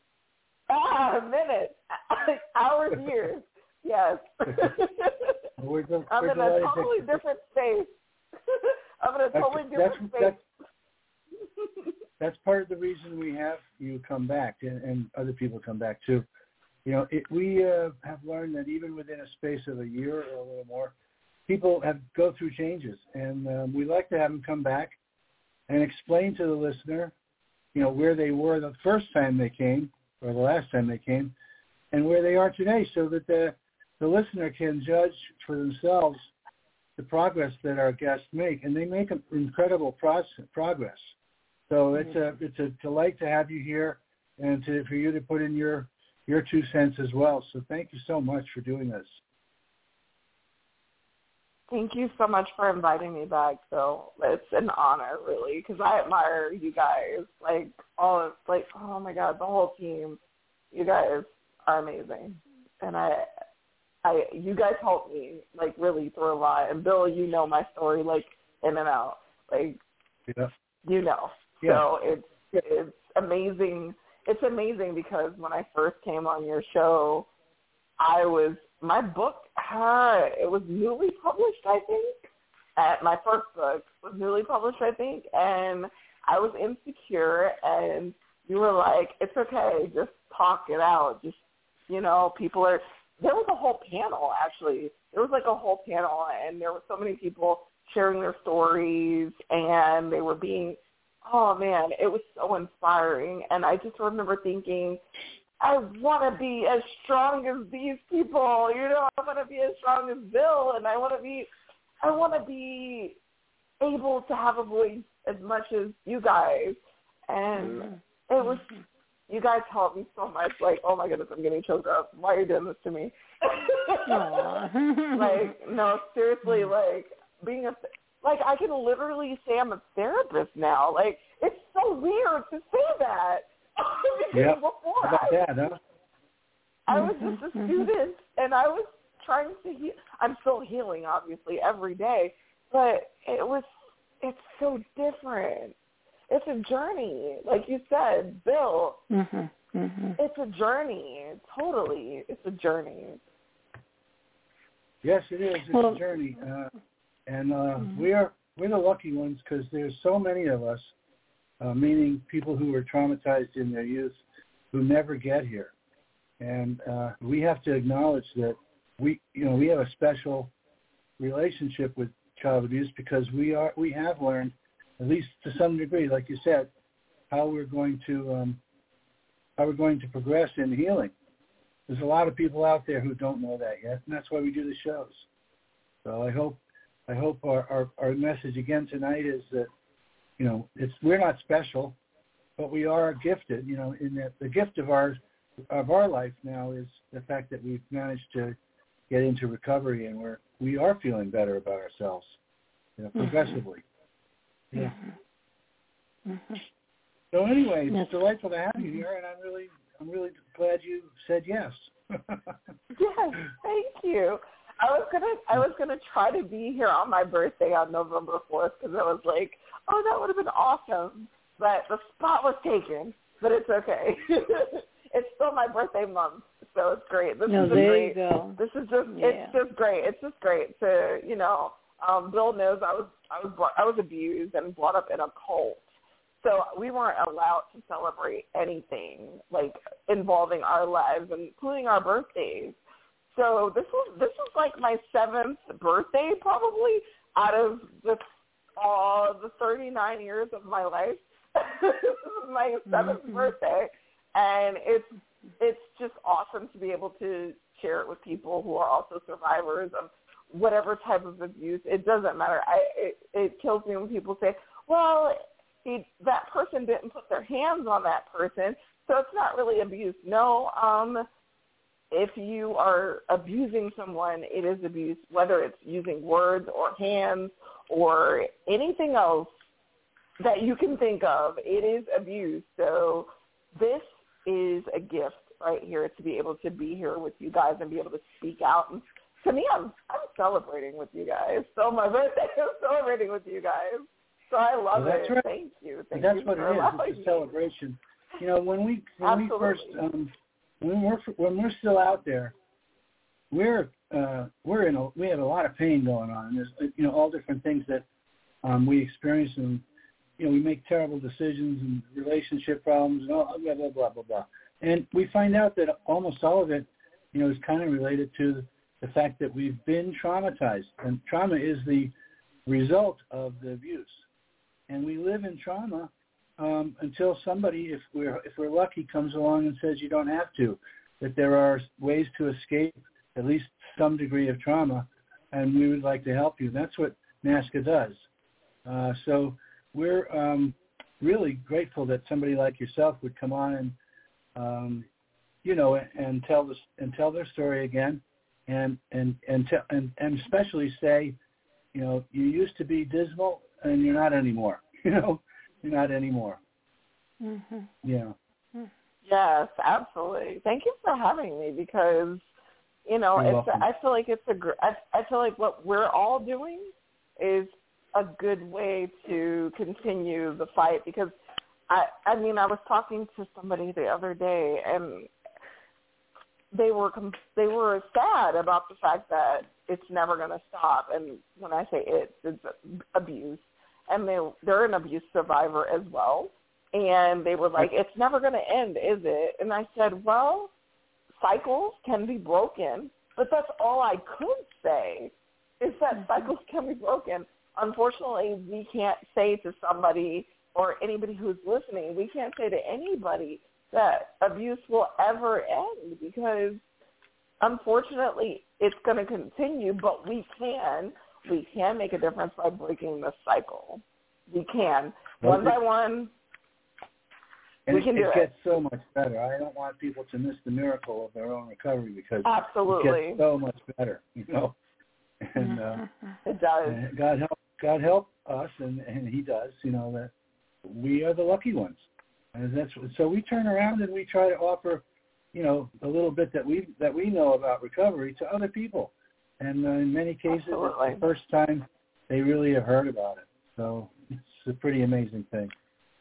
Ah, minutes, hours, years. Yes. we're just, I'm we're in a totally different space. I'm in a totally that's, different that's, space. That's, that's part of the reason we have you come back, and, and other people come back too. You know, it, we uh, have learned that even within a space of a year or a little more, people have go through changes, and um, we like to have them come back and explain to the listener, you know, where they were the first time they came or the last time they came, and where they are today, so that the the listener can judge for themselves the progress that our guests make, and they make an incredible process, progress. So it's a it's a delight to have you here, and to for you to put in your your two cents as well. So thank you so much for doing this. Thank you so much for inviting me back. So it's an honor, really, because I admire you guys. Like all, of, like oh my God, the whole team. You guys are amazing, and I, I, you guys helped me like really through a lot. And Bill, you know my story like in and out, like yeah. you know. Yeah. So it's it's amazing. It's amazing because when I first came on your show, I was my book. Uh, it was newly published, I think. At my first book was newly published, I think, and I was insecure. And you were like, "It's okay, just talk it out. Just you know, people are." There was a whole panel actually. There was like a whole panel, and there were so many people sharing their stories, and they were being. Oh man, it was so inspiring, and I just remember thinking, I want to be as strong as these people, you know. I want to be as strong as Bill, and I want to be, I want to be able to have a voice as much as you guys, and mm-hmm. it was, you guys helped me so much. Like, oh my goodness, I'm getting choked up. Why are you doing this to me? Like, no, seriously, like being a. Like, I can literally say I'm a therapist now. Like, it's so weird to say that. Yeah. Before How about I, that, huh? I was just a student, and I was trying to heal. I'm still healing, obviously, every day. But it was, it's so different. It's a journey. Like you said, Bill, mm-hmm. Mm-hmm. it's a journey. Totally. It's a journey. Yes, it is. It's well, a journey. Uh, And uh, mm-hmm. we are we're the lucky ones because there's so many of us, uh, meaning people who were traumatized in their youth, who never get here, and uh, we have to acknowledge that we you know we have a special relationship with child abuse because we are we have learned, at least to some degree, like you said, how we're going to um, how we're going to progress in healing. There's a lot of people out there who don't know that yet, and that's why we do the shows. So I hope. I hope our, our, our message again tonight is that, you know, it's we're not special, but we are gifted. You know, in that the gift of our of our life now is the fact that we've managed to get into recovery and we're we are feeling better about ourselves, you know, progressively. Mm-hmm. Yeah. Mm-hmm. So anyway, yes. It's delightful to have you here, and I'm really I'm really glad you said yes. Yes, thank you. I was gonna, I was gonna try to be here on my birthday on November fourth because I was like, oh, that would have been awesome, but the spot was taken. But it's okay. It's still my birthday month, so it's great. This no, is a there great. you go. This is just, yeah. it's just great. It's just great to, you know. Um, Bill knows I was, I was, brought, I was abused and brought up in a cult, so we weren't allowed to celebrate anything like involving our lives, including our birthdays. So this was this was like my seventh birthday probably out of the uh, the thirty-nine years of my life. This is my seventh mm-hmm. birthday, and it's it's just awesome to be able to share it with people who are also survivors of whatever type of abuse. It doesn't matter. I it, it kills me when people say, "Well, he, that person didn't put their hands on that person, so it's not really abuse." No, um. If you are abusing someone, it is abuse, whether it's using words or hands or anything else that you can think of. It is abuse. So this is a gift right here to be able to be here with you guys and be able to speak out. And to me, I'm I'm celebrating with you guys. So my birthday, I'm celebrating with you guys. So I love well, that's it. Right. Thank you. Thank that's you what for it is. It's a me. celebration. You know, when we when Absolutely. we first um, when we're when we're still out there, we're uh, we're in a we have a lot of pain going on. And there's you know all different things that um, we experience, and you know we make terrible decisions and relationship problems and all blah blah blah blah blah. And we find out that almost all of it, you know, is kind of related to the fact that we've been traumatized, and trauma is the result of the abuse, and we live in trauma. Um, until somebody, if we're if we're lucky, comes along and says you don't have to, that there are ways to escape at least some degree of trauma, and we would like to help you. That's what NAASCA does. Uh, so we're um, really grateful that somebody like yourself would come on and um, you know and tell this and tell their story again, and and and, te- and and especially say you know, you used to be dismal, and you're not anymore. You know, you're not anymore. Mm-hmm. Yeah. Yes, absolutely. Thank you for having me because, you know, You're it's. welcome. I feel like it's a. gr- I, I feel like what we're all doing is a good way to continue the fight because, I. I mean, I was talking to somebody the other day and they were they were sad about the fact that it's never going to stop. And when I say it, it's abuse, and they they're an abuse survivor as well. And they were like, it's never going to end, is it? And I said, well, cycles can be broken, but that's all I could say is that cycles can be broken. Unfortunately, we can't say to somebody or anybody who's listening, we can't say to anybody that abuse will ever end because, unfortunately, it's going to continue, but we can. We can make a difference by breaking the cycle. We can. One by one. And we can it, do it it. gets so much better. I don't want people to miss the miracle of their own recovery because Absolutely. it gets so much better, you know. And uh, it does. and God help, God help us, and, and He does. You know that we are the lucky ones, and that's so we turn around and we try to offer, you know, a little bit that we that we know about recovery to other people, and uh, in many cases, Absolutely. it's the first time they really have heard about it. So it's a pretty amazing thing.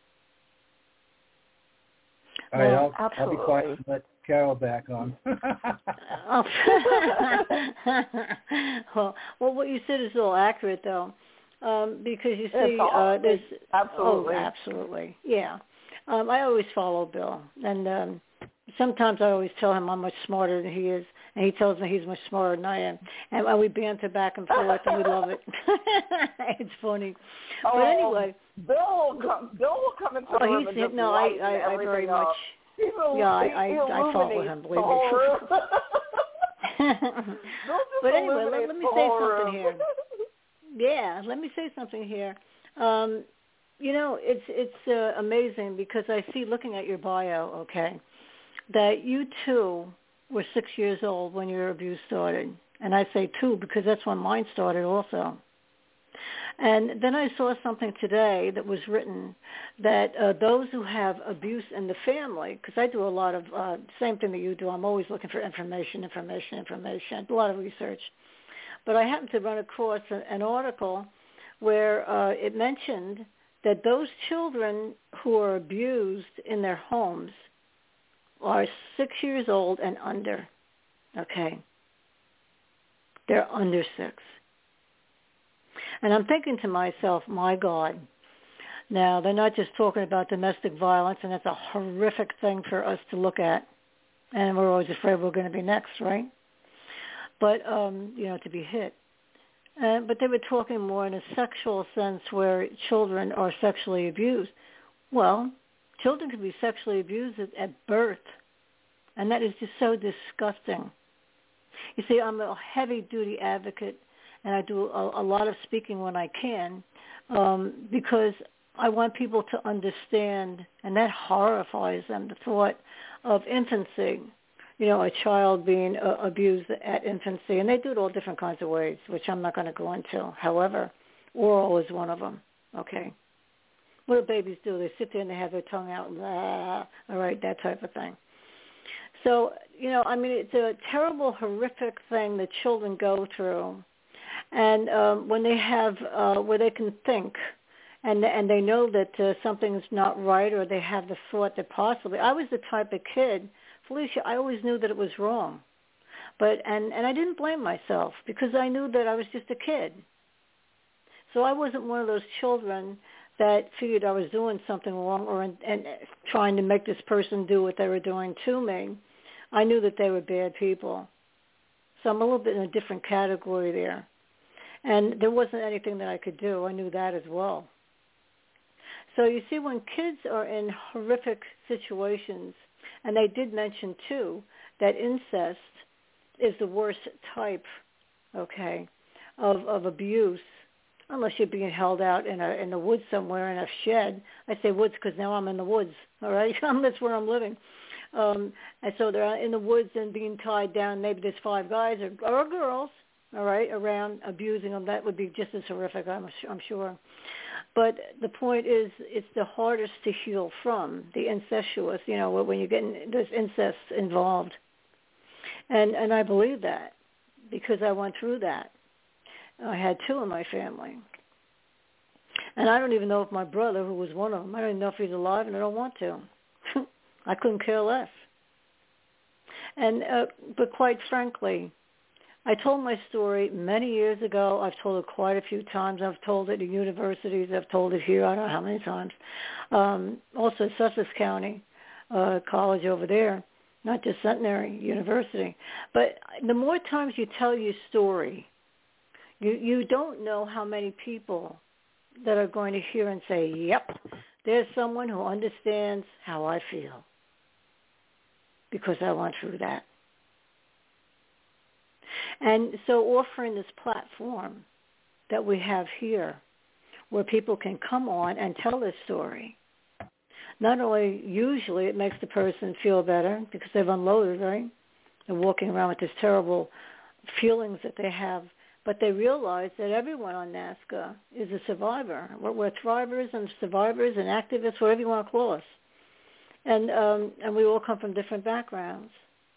All right, Well, I'll, I'll be quiet and let Carol back on. Oh. well, well, what you said is all accurate, though, um, because you see, uh, there's absolutely, oh, absolutely, yeah. Um, I always follow Bill, and um, sometimes I always tell him I'm much smarter than he is, and he tells me he's much smarter than I am, and we banter back and forth, and we love it. It's funny, oh, but anyway, Bill will come. Bill will come into the oh, room he's and just no, I, lighten I, I very up. much. He'll, yeah, I, he, I, I fought with him, believe me. But anyway, let, let me say something here. Yeah, let me say something here. Um, you know, it's it's uh, amazing because I see, looking at your bio, okay, that you too were six years old when your abuse started. And I say two because that's when mine started also. And then I saw something today that was written that uh, those who have abuse in the family, because I do a lot of, uh, same thing that you do, I'm always looking for information, information, information, a lot of research. But I happened to run across a, an article where uh, it mentioned that those children who are abused in their homes are six years old and under, okay? They're under six. And I'm thinking to myself, my God, now they're not just talking about domestic violence, and that's a horrific thing for us to look at. And we're always afraid we're going to be next, right? But, um, you know, to be hit. Uh, but they were talking more in a sexual sense where children are sexually abused. Well, children can be sexually abused at, at birth, and that is just so disgusting. You see, I'm a heavy-duty advocate, and I do a, a lot of speaking when I can um, because I want people to understand, and that horrifies them, the thought of infancy, you know, a child being uh, abused at infancy. And they do it all different kinds of ways, which I'm not going to go into. However, oral is one of them, okay? What do babies do? They sit there and they have their tongue out, blah, all right, that type of thing. So, you know, I mean, it's a terrible, horrific thing that children go through. And um, when they have, uh, where they can think, and and they know that uh, something's not right, or they have the thought that possibly, I was the type of kid, Felicia, I always knew that it was wrong. But, and, and I didn't blame myself because I knew that I was just a kid. So I wasn't one of those children that figured I was doing something wrong or in, and trying to make this person do what they were doing to me. I knew that they were bad people. So I'm a little bit in a different category there. And there wasn't anything that I could do. I knew that as well. So you see, when kids are in horrific situations, and they did mention, too, that incest is the worst type, okay, of, of abuse, unless you're being held out in a in the woods somewhere in a shed. I say woods because now I'm in the woods, all right? That's where I'm living. Um, and so they're in the woods and being tied down. Maybe there's five guys or, or girls, all right, around abusing them, that would be just as horrific, I'm, I'm sure. But the point is, it's the hardest to heal from, the incestuous, you know, when you get in, there's incest involved. And and I believe that because I went through that. I had two in my family. And I don't even know if my brother, who was one of them, I don't even know if he's alive, and I don't want to. I couldn't care less. And uh, but quite frankly, I told my story many years ago. I've told it quite a few times. I've told it in universities. I've told it here. I don't know how many times. Um, also, Sussex County uh, College over there, not just Centenary University. But the more times you tell your story, you you don't know how many people that are going to hear and say, "Yep, there's someone who understands how I feel because I went through that." And so offering this platform that we have here where people can come on and tell their story, not only usually it makes the person feel better because they've unloaded, right? They're walking around with these terrible feelings that they have, but they realize that everyone on NAASCA is a survivor. We're, we're thrivers and survivors and activists, whatever you want to call us. And, um, and we all come from different backgrounds.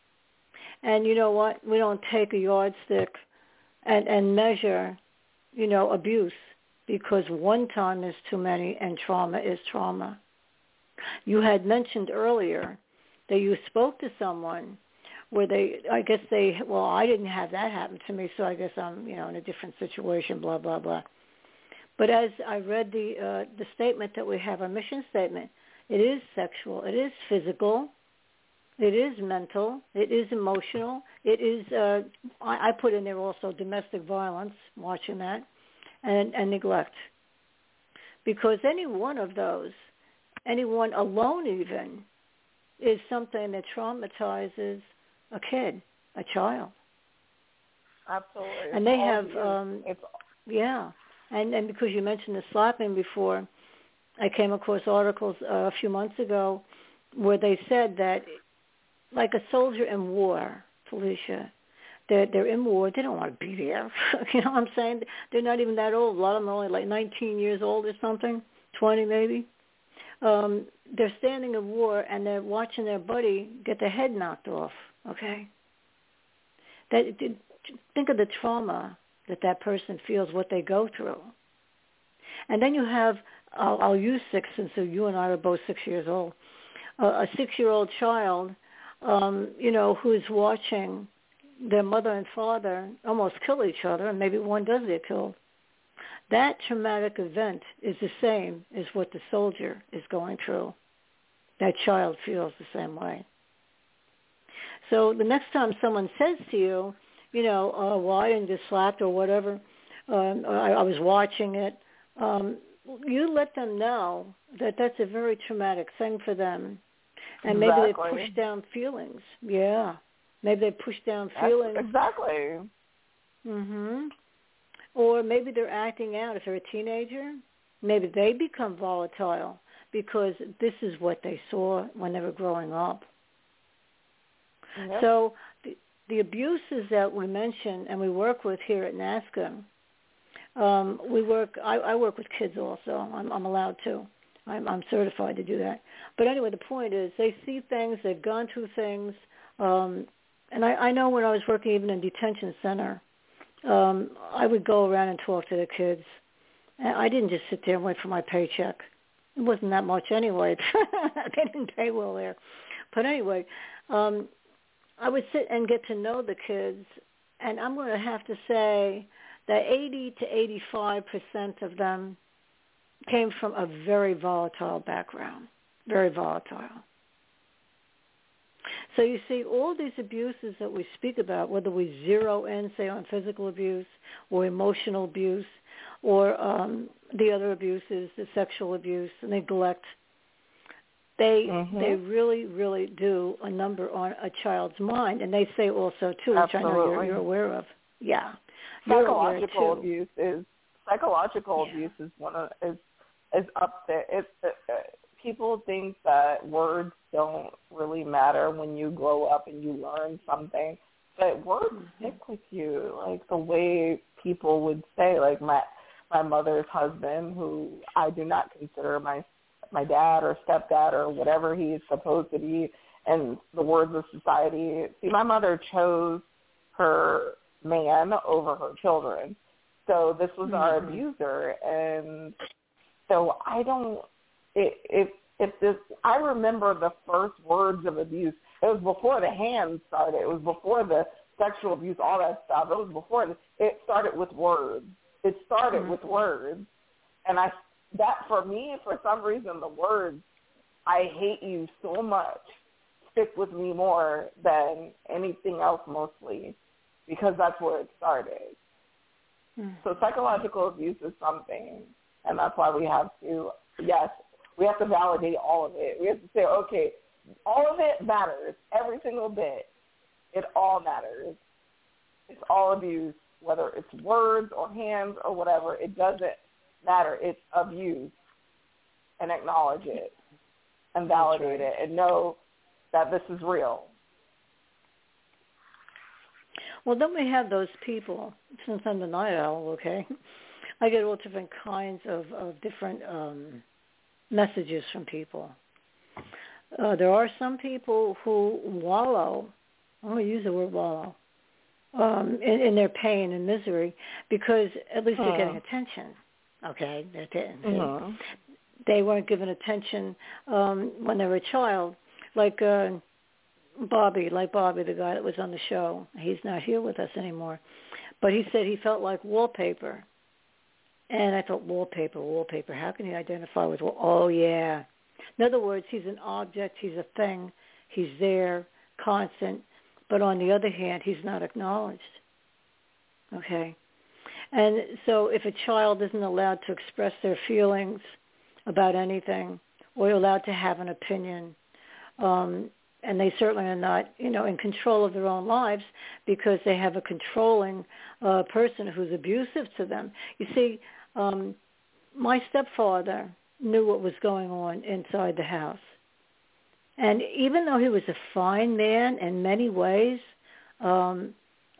And you know what? We don't take a yardstick and, and measure, you know, abuse because one time is too many and trauma is trauma. You had mentioned earlier that you spoke to someone where they, I guess they, well, I didn't have that happen to me, so I guess I'm, you know, in a different situation, blah, blah, blah. But as I read the uh, the statement that we have, our mission statement, it is sexual, it is physical, it is mental, it is emotional, it is, uh, I, I put in there also domestic violence, watching that, and, and neglect. Because any one of those, anyone alone even, is something that traumatizes a kid, a child. Absolutely. And they All have, um, it's, yeah, and, and because you mentioned the slapping before, I came across articles uh, a few months ago where they said that like a soldier in war, Felicia, they're, they're in war. They don't want to be there. You know what I'm saying? They're not even that old. A lot of them are only like nineteen years old or something, twenty maybe. Um, they're standing in war, and they're watching their buddy get their head knocked off, okay? That, think of the trauma that that person feels, what they go through. And then you have, I'll, I'll use six since you and I are both six years old, uh, a six-year-old child Um, you know, who's watching their mother and father almost kill each other, and maybe one does get killed. That traumatic event is the same as what the soldier is going through. That child feels the same way. So the next time someone says to you, you know, oh, well, I didn't get slapped or whatever, um, I, I was watching it, um, you let them know that that's a very traumatic thing for them. And maybe exactly. they push down feelings. Yeah. Maybe they push down feelings. That's exactly. Mhm. Or maybe they're acting out. If they're a teenager, maybe they become volatile because this is what they saw when they were growing up. Yep. So the, the abuses that we mention and we work with here at NAASCA, um, we work. I, I work with kids also. I'm, I'm allowed to. I'm, I'm certified to do that. But anyway, the point is they see things, they've gone through things. Um, and I, I know when I was working even in detention center, um, I would go around and talk to the kids. And I didn't just sit there and wait for my paycheck. It wasn't that much anyway. They didn't pay well there. But anyway, um, I would sit and get to know the kids. And I'm going to have to say that eighty to eighty-five percent of them came from a very volatile background, very volatile. So you see, all these abuses that we speak about, whether we zero in, say, on physical abuse or emotional abuse or um, the other abuses, the sexual abuse, neglect, they mm-hmm. they really, really do a number on a child's mind. And they say also, too, which Absolutely. I know you're, you're aware of. Yeah. Psychological abuse is psychological yeah. abuse is one of is is up there. It's uh, people think that words don't really matter when you grow up and you learn something. but words stick with you, like the way people would say, like my my mother's husband, who I do not consider my my dad or stepdad or whatever he is supposed to be, and the words of society. See, my mother chose her man over her children. So this was mm-hmm. our abuser. And so I don't, it, if, if this, I remember the first words of abuse. It was before the hands started. It was before the sexual abuse, all that stuff. It was before, the, it started with words. It started mm-hmm. with words. And I, that for me, for some reason, the words, I hate you so much, stick with me more than anything else mostly, because that's where it started. Mm-hmm. So psychological abuse is something, and that's why we have to, yes, we have to validate all of it. We have to say, okay, all of it matters, every single bit. It all matters. It's all abuse, whether it's words or hands or whatever. It doesn't matter. It's abuse, and acknowledge it and validate it and know that this is real. Well, then we have those people, since I'm the night owl, okay, I get all different kinds of, of different um, messages from people. Uh, there are some people who wallow, I'm going to use the word wallow, um, in, in their pain and misery because at least they're getting attention. Okay, they're getting, mm-hmm. they weren't given attention um, when they were a child. Like uh, Bobby, like Bobby, the guy that was on the show. He's not here with us anymore. But he said he felt like wallpaper. And I thought, wallpaper, wallpaper. How can he identify with, oh, yeah. In other words, he's an object, he's a thing, he's there, constant. But on the other hand, he's not acknowledged. Okay? And so if a child isn't allowed to express their feelings about anything or allowed to have an opinion, um, and they certainly are not, you know, in control of their own lives because they have a controlling uh, person who's abusive to them. You see, um, my stepfather knew what was going on inside the house. And even though he was a fine man in many ways, um,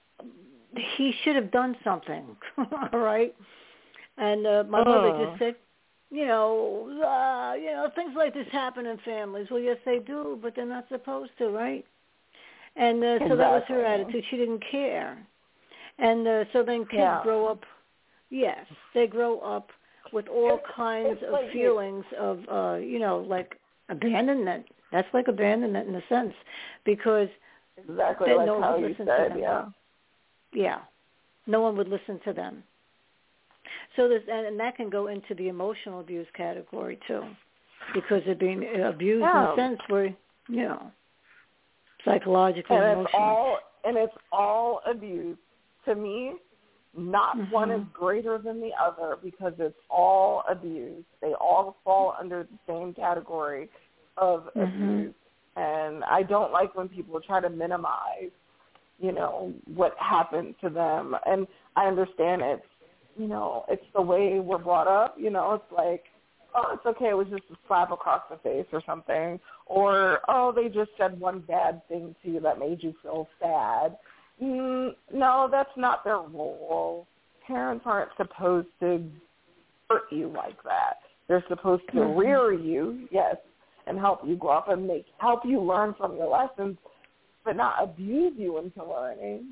he should have done something, all right? And uh, my oh. mother just said, you know, uh, you know, things like this happen in families. Well, yes, they do, but they're not supposed to, right? And uh, so exactly. that was her attitude. She didn't care. And uh, so then kids yeah. grow up, yes, they grow up with all it's, kinds it's of like feelings you. of, uh, you know, like abandonment. That's like abandonment in a sense because exactly like no how one you listened said, to them. yeah. Yeah, no one would listen to them. So there's, and that can go into the emotional abuse category too, because they're being abused yeah. in a sense where, you know, psychologically, and emotionally. It's all, and it's all abuse. To me, not mm-hmm. one is greater than the other because it's all abuse. They all fall under the same category of mm-hmm. abuse. And I don't like when people try to minimize, you know, what happened to them. And I understand it's, you know, it's the way we're brought up. You know, it's like, oh, it's okay. It was just a slap across the face or something. Or, oh, they just said one bad thing to you that made you feel sad. Mm, no, that's not their role. Parents aren't supposed to hurt you like that. They're supposed to mm-hmm. rear you, yes, and help you grow up and make help you learn from your lessons, but not abuse you into learning.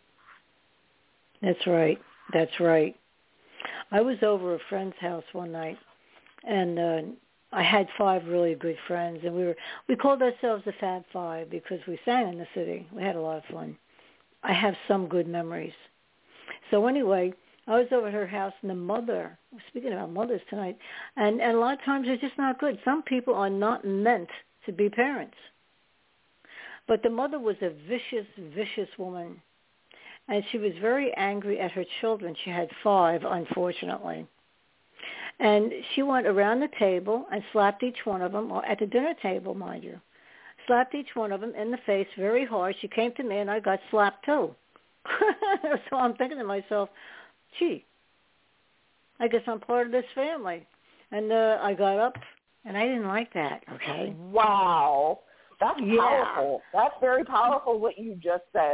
That's right. That's right. I was over a friend's house one night, and uh, I had five really good friends, and we were we called ourselves the Fab Five because we sang in the city. We had a lot of fun. I have some good memories. So anyway, I was over at her house, and the mother, speaking about mothers tonight, and, and a lot of times they're just not good. Some people are not meant to be parents. But the mother was a vicious, vicious woman. And she was very angry at her children. She had five, unfortunately. And she went around the table and slapped each one of them, or at the dinner table, mind you, slapped each one of them in the face very hard. She came to me, and I got slapped too. So I'm thinking to myself, gee, I guess I'm part of this family. And uh, I got up, and I didn't like that, okay? Wow. That's yeah. powerful. That's very powerful what you just said.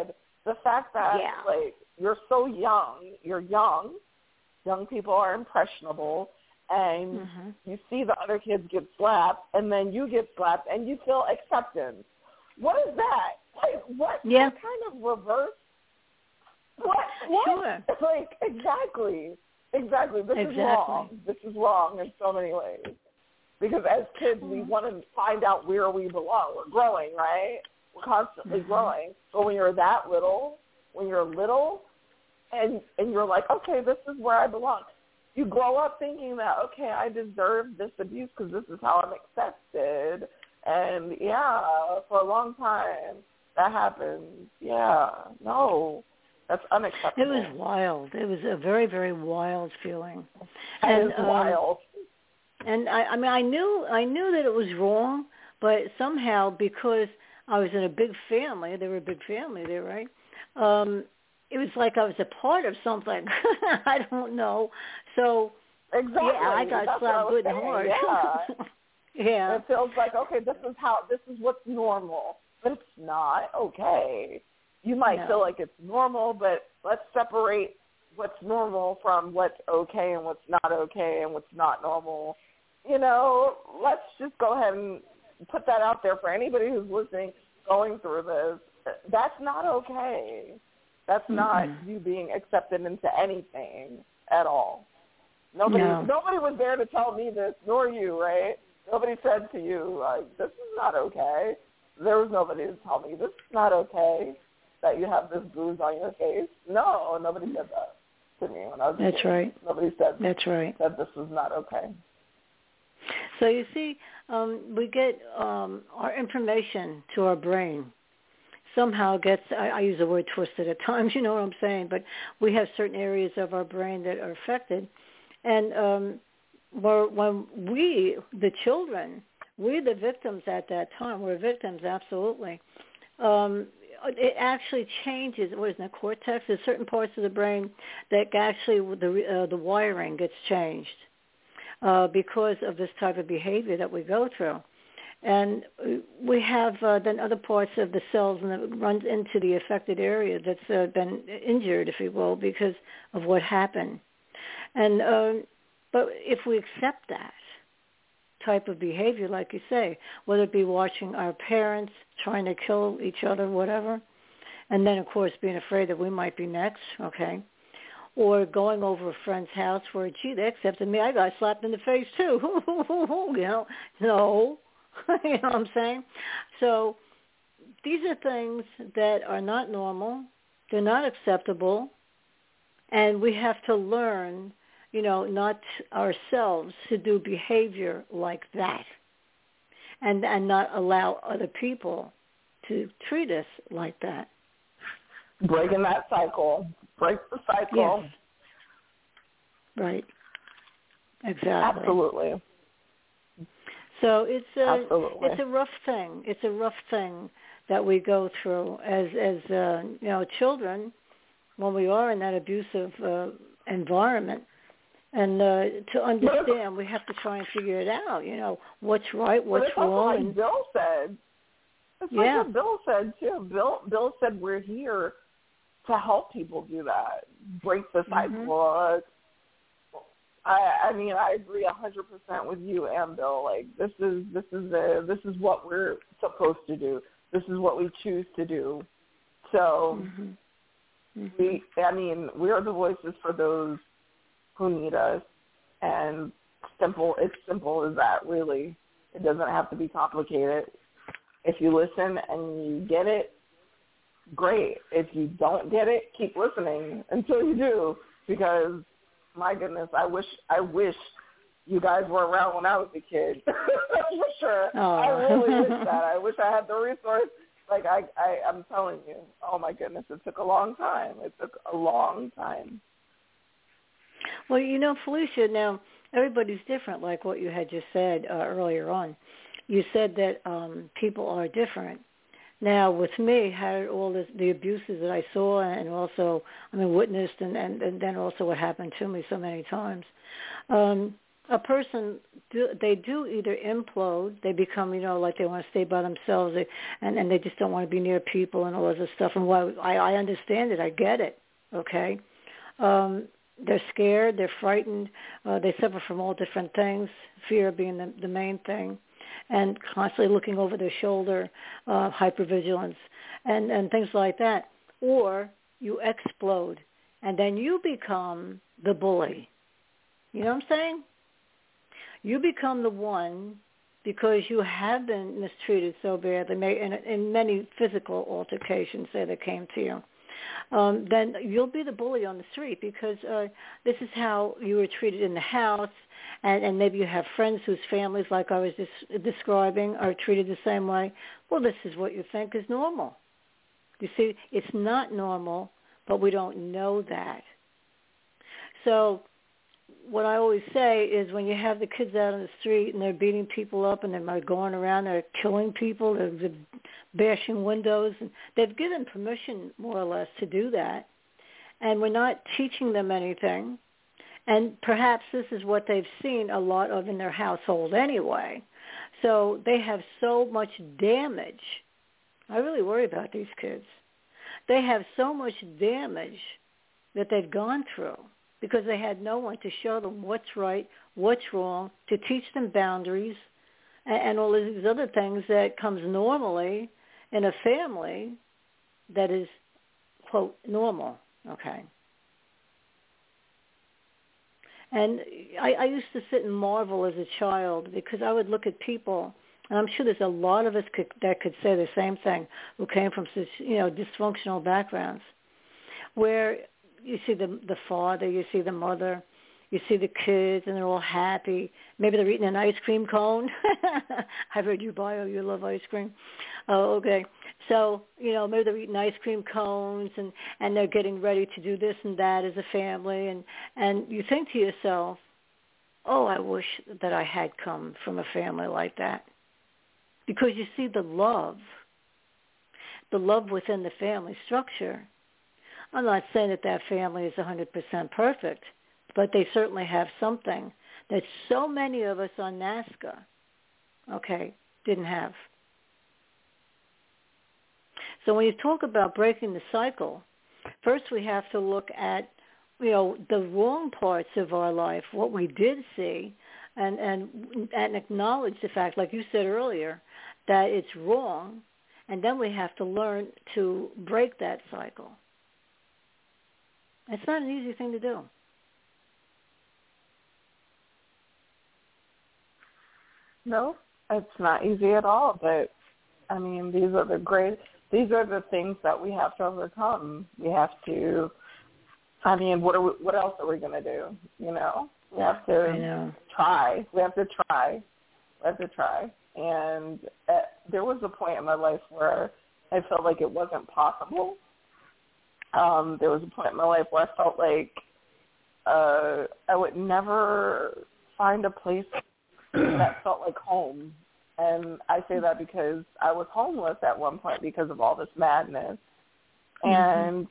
the fact that, Yeah. like, you're so young, you're young, young people are impressionable, and mm-hmm. you see the other kids get slapped, and then you get slapped, and you feel acceptance. What is that? Like, what, yeah. what kind of reverse? What? What? Sure. Like, exactly. Exactly. This exactly. is wrong. This is wrong in so many ways. Because as kids, we want to find out where we belong. We're growing, right? We're constantly mm-hmm. growing. But when you're that little, when you're little, and and you're like, okay, this is where I belong. You grow up thinking that, okay, I deserve this abuse because this is how I'm accepted. And, yeah, for a long time, that happens. Yeah, no, that's unacceptable. It was wild. It was a very, very wild feeling. It and, is um, wild. And I, I mean, I knew, I knew that it was wrong, but somehow because I was in a big family, they were a big family there, right? Um, it was like I was a part of something. I don't know. So exactly. yeah, I got That's slapped good and saying. hard. Yeah. yeah. It feels like, okay, this is how, this is what's normal, but it's not okay. You might No. feel like it's normal, but let's separate what's normal from what's okay and what's not okay and what's not normal. You know, let's just go ahead and put that out there for anybody who's listening, going through this. That's not okay. That's mm-hmm. not you being accepted into anything at all. Nobody, no. nobody was there to tell me this, nor you, right? Nobody said to you, like, this is not okay. There was nobody to tell me, this is not okay, that you have this bruise on your face. No, nobody said that to me when I was a That's kid. right. Nobody said, That's right. said this was not okay. So you see, um, we get um, our information to our brain. Somehow gets, I, I use the word twisted at times, you know what I'm saying, but we have certain areas of our brain that are affected. And um, we're, when we, the children, we're the victims at that time. We're victims, absolutely. Um, it actually changes, what is it, the cortex? There's certain parts of the brain that actually, the, uh, the wiring gets changed. Uh, because of this type of behavior that we go through. And we have uh, then other parts of the cells and it runs into the affected area that's uh, been injured, if you will, because of what happened. And uh, but if we accept that type of behavior, like you say, whether it be watching our parents trying to kill each other, whatever, and then, of course, being afraid that we might be next, okay, or going over a friend's house where, gee, they accepted me. I got slapped in the face, too. you know, no. you know what I'm saying? So these are things that are not normal. They're not acceptable. And we have to learn, you know, not ourselves to do behavior like that and, and not allow other people to treat us like that. Breaking that cycle. Break the cycle. Yes. Right. Exactly. Absolutely. So it's a Absolutely. it's a rough thing. It's a rough thing that we go through as as uh, you know, children when we are in that abusive uh, environment. And uh, to understand, we have to try and figure it out. You know, what's right, what's but it's wrong. Like and, Bill said. It's yeah. like what Bill said too. Bill Bill said we're here to help people do that, break the cycle. Mm-hmm. I, I mean, I agree a hundred percent with you and Bill. Like this is this is the this is what we're supposed to do. This is what we choose to do. So, mm-hmm. Mm-hmm. we, I mean, we are the voices for those who need us, and simple. It's simple as that. Really, it doesn't have to be complicated. If you listen and you get it, great. If you don't get it, keep listening until you do, because my goodness, I wish I wish you guys were around when I was a kid. For sure. Oh. I really wish that. I wish I had the resource. Like I, I, I'm telling you, oh my goodness, it took a long time. It took a long time. Well, you know, Felicia, now everybody's different, like what you had just said uh, earlier on. You said that um, people are different. Now, with me, had all this, the abuses that I saw and also, I mean, witnessed and, and, and then also what happened to me so many times, um, a person, do, they do either implode, they become, you know, like they want to stay by themselves, they, and, and they just don't want to be near people and all this stuff. And why, I, I understand it. I get it, okay? Um, they're scared. They're frightened. Uh, they suffer from all different things, fear being the, the main thing, and constantly looking over their shoulder, uh, hypervigilance, and, and things like that. Or you explode, and then you become the bully. You know what I'm saying? You become the one because you have been mistreated so badly, in, in many physical altercations, say, that came to you. Um, then you'll be the bully on the street because uh, this is how you were treated in the house, and, and maybe you have friends whose families, like I was just describing, are treated the same way. Well, this is what you think is normal. You see, it's not normal, but we don't know that. So what I always say is when you have the kids out on the street and they're beating people up and they're going around, they're killing people, they're, they're bashing windows, and they've given permission more or less to do that, and we're not teaching them anything, and perhaps this is what they've seen a lot of in their household anyway. So they have so much damage. I really worry about these kids. They have so much damage that they've gone through because they had no one to show them what's right, what's wrong, to teach them boundaries, and, and all these other things that comes normally in a family that is, quote, normal, okay? And I, I used to sit and marvel as a child because I would look at people, and I'm sure there's a lot of us could, that could say the same thing, who came from such, you know, dysfunctional backgrounds, where you see the the father, you see the mother, you see the kids, and they're all happy. Maybe they're eating an ice cream cone. I've heard you bio, you love ice cream. Oh, okay. So, you know, maybe they're eating ice cream cones, and, and they're getting ready to do this and that as a family. And, and you think to yourself, oh, I wish that I had come from a family like that. Because you see the love, the love within the family structure. I'm not saying that that family is one hundred percent perfect, but they certainly have something that so many of us on NAASCA, okay, didn't have. So when you talk about breaking the cycle, first we have to look at, you know, the wrong parts of our life, what we did see, and, and, and acknowledge the fact, like you said earlier, that it's wrong, and then we have to learn to break that cycle. It's not an easy thing to do. No, it's not easy at all. But I mean, these are the great. These are the things that we have to overcome. We have to. I mean, what are we, what else are we going to do? You know, we have to I know. try. We have to try. We have to try. And uh, there was a point in my life where I felt like it wasn't possible. Um, there was a point in my life where I felt like uh, I would never find a place that felt like home. And I say that because I was homeless at one point because of all this madness. Mm-hmm. And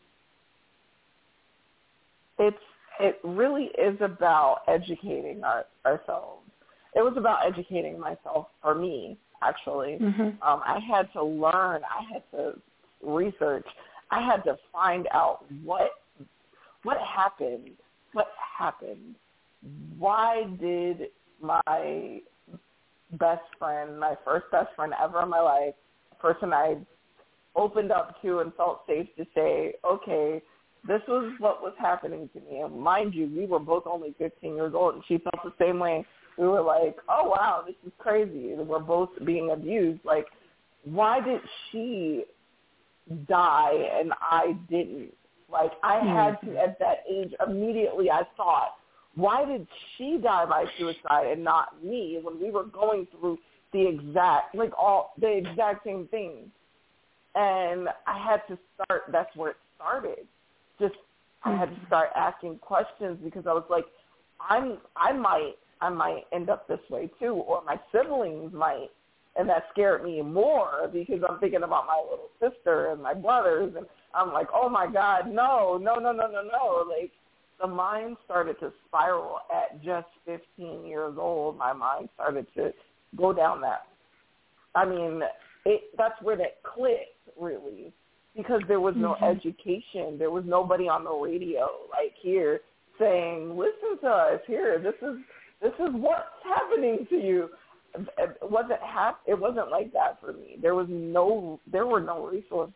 it's it really is about educating our, ourselves. It was about educating myself for me, actually. Mm-hmm. Um, I had to learn. I had to research. I had to find out what what happened. What happened? Why did my best friend, my first best friend ever in my life, the person I opened up to and felt safe to say, okay, this was what was happening to me. And mind you, we were both only fifteen years old, and she felt the same way. We were like, oh, wow, this is crazy. We're both being abused. Like, why did she die and I didn't? Like, I had to, at that age, immediately I thought, why did she die by suicide and not me when we were going through the exact, like, all the exact same things? And I had to start, that's where it started. Just, I had to start asking questions because I was like, I'm, I might, I might end up this way too, or my siblings might. And that scared me more because I'm thinking about my little sister and my brothers, and I'm like, oh my God, no, no, no, no, no, no. Like, the mind started to spiral at just fifteen years old. My mind started to go down that. I mean, it, that's where that clicked, really, because there was no mm-hmm. education. There was nobody on the radio, like here, saying, listen to us here. This is this is what's happening to you. It wasn't hap- It wasn't like that for me. There was no, there were no resources,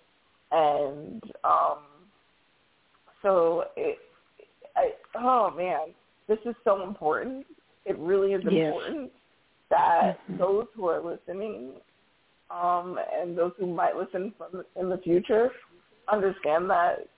and um, so it. I, oh man, this is so important. It really is important yes. that mm-hmm. those who are listening, um, and those who might listen from in the future, understand that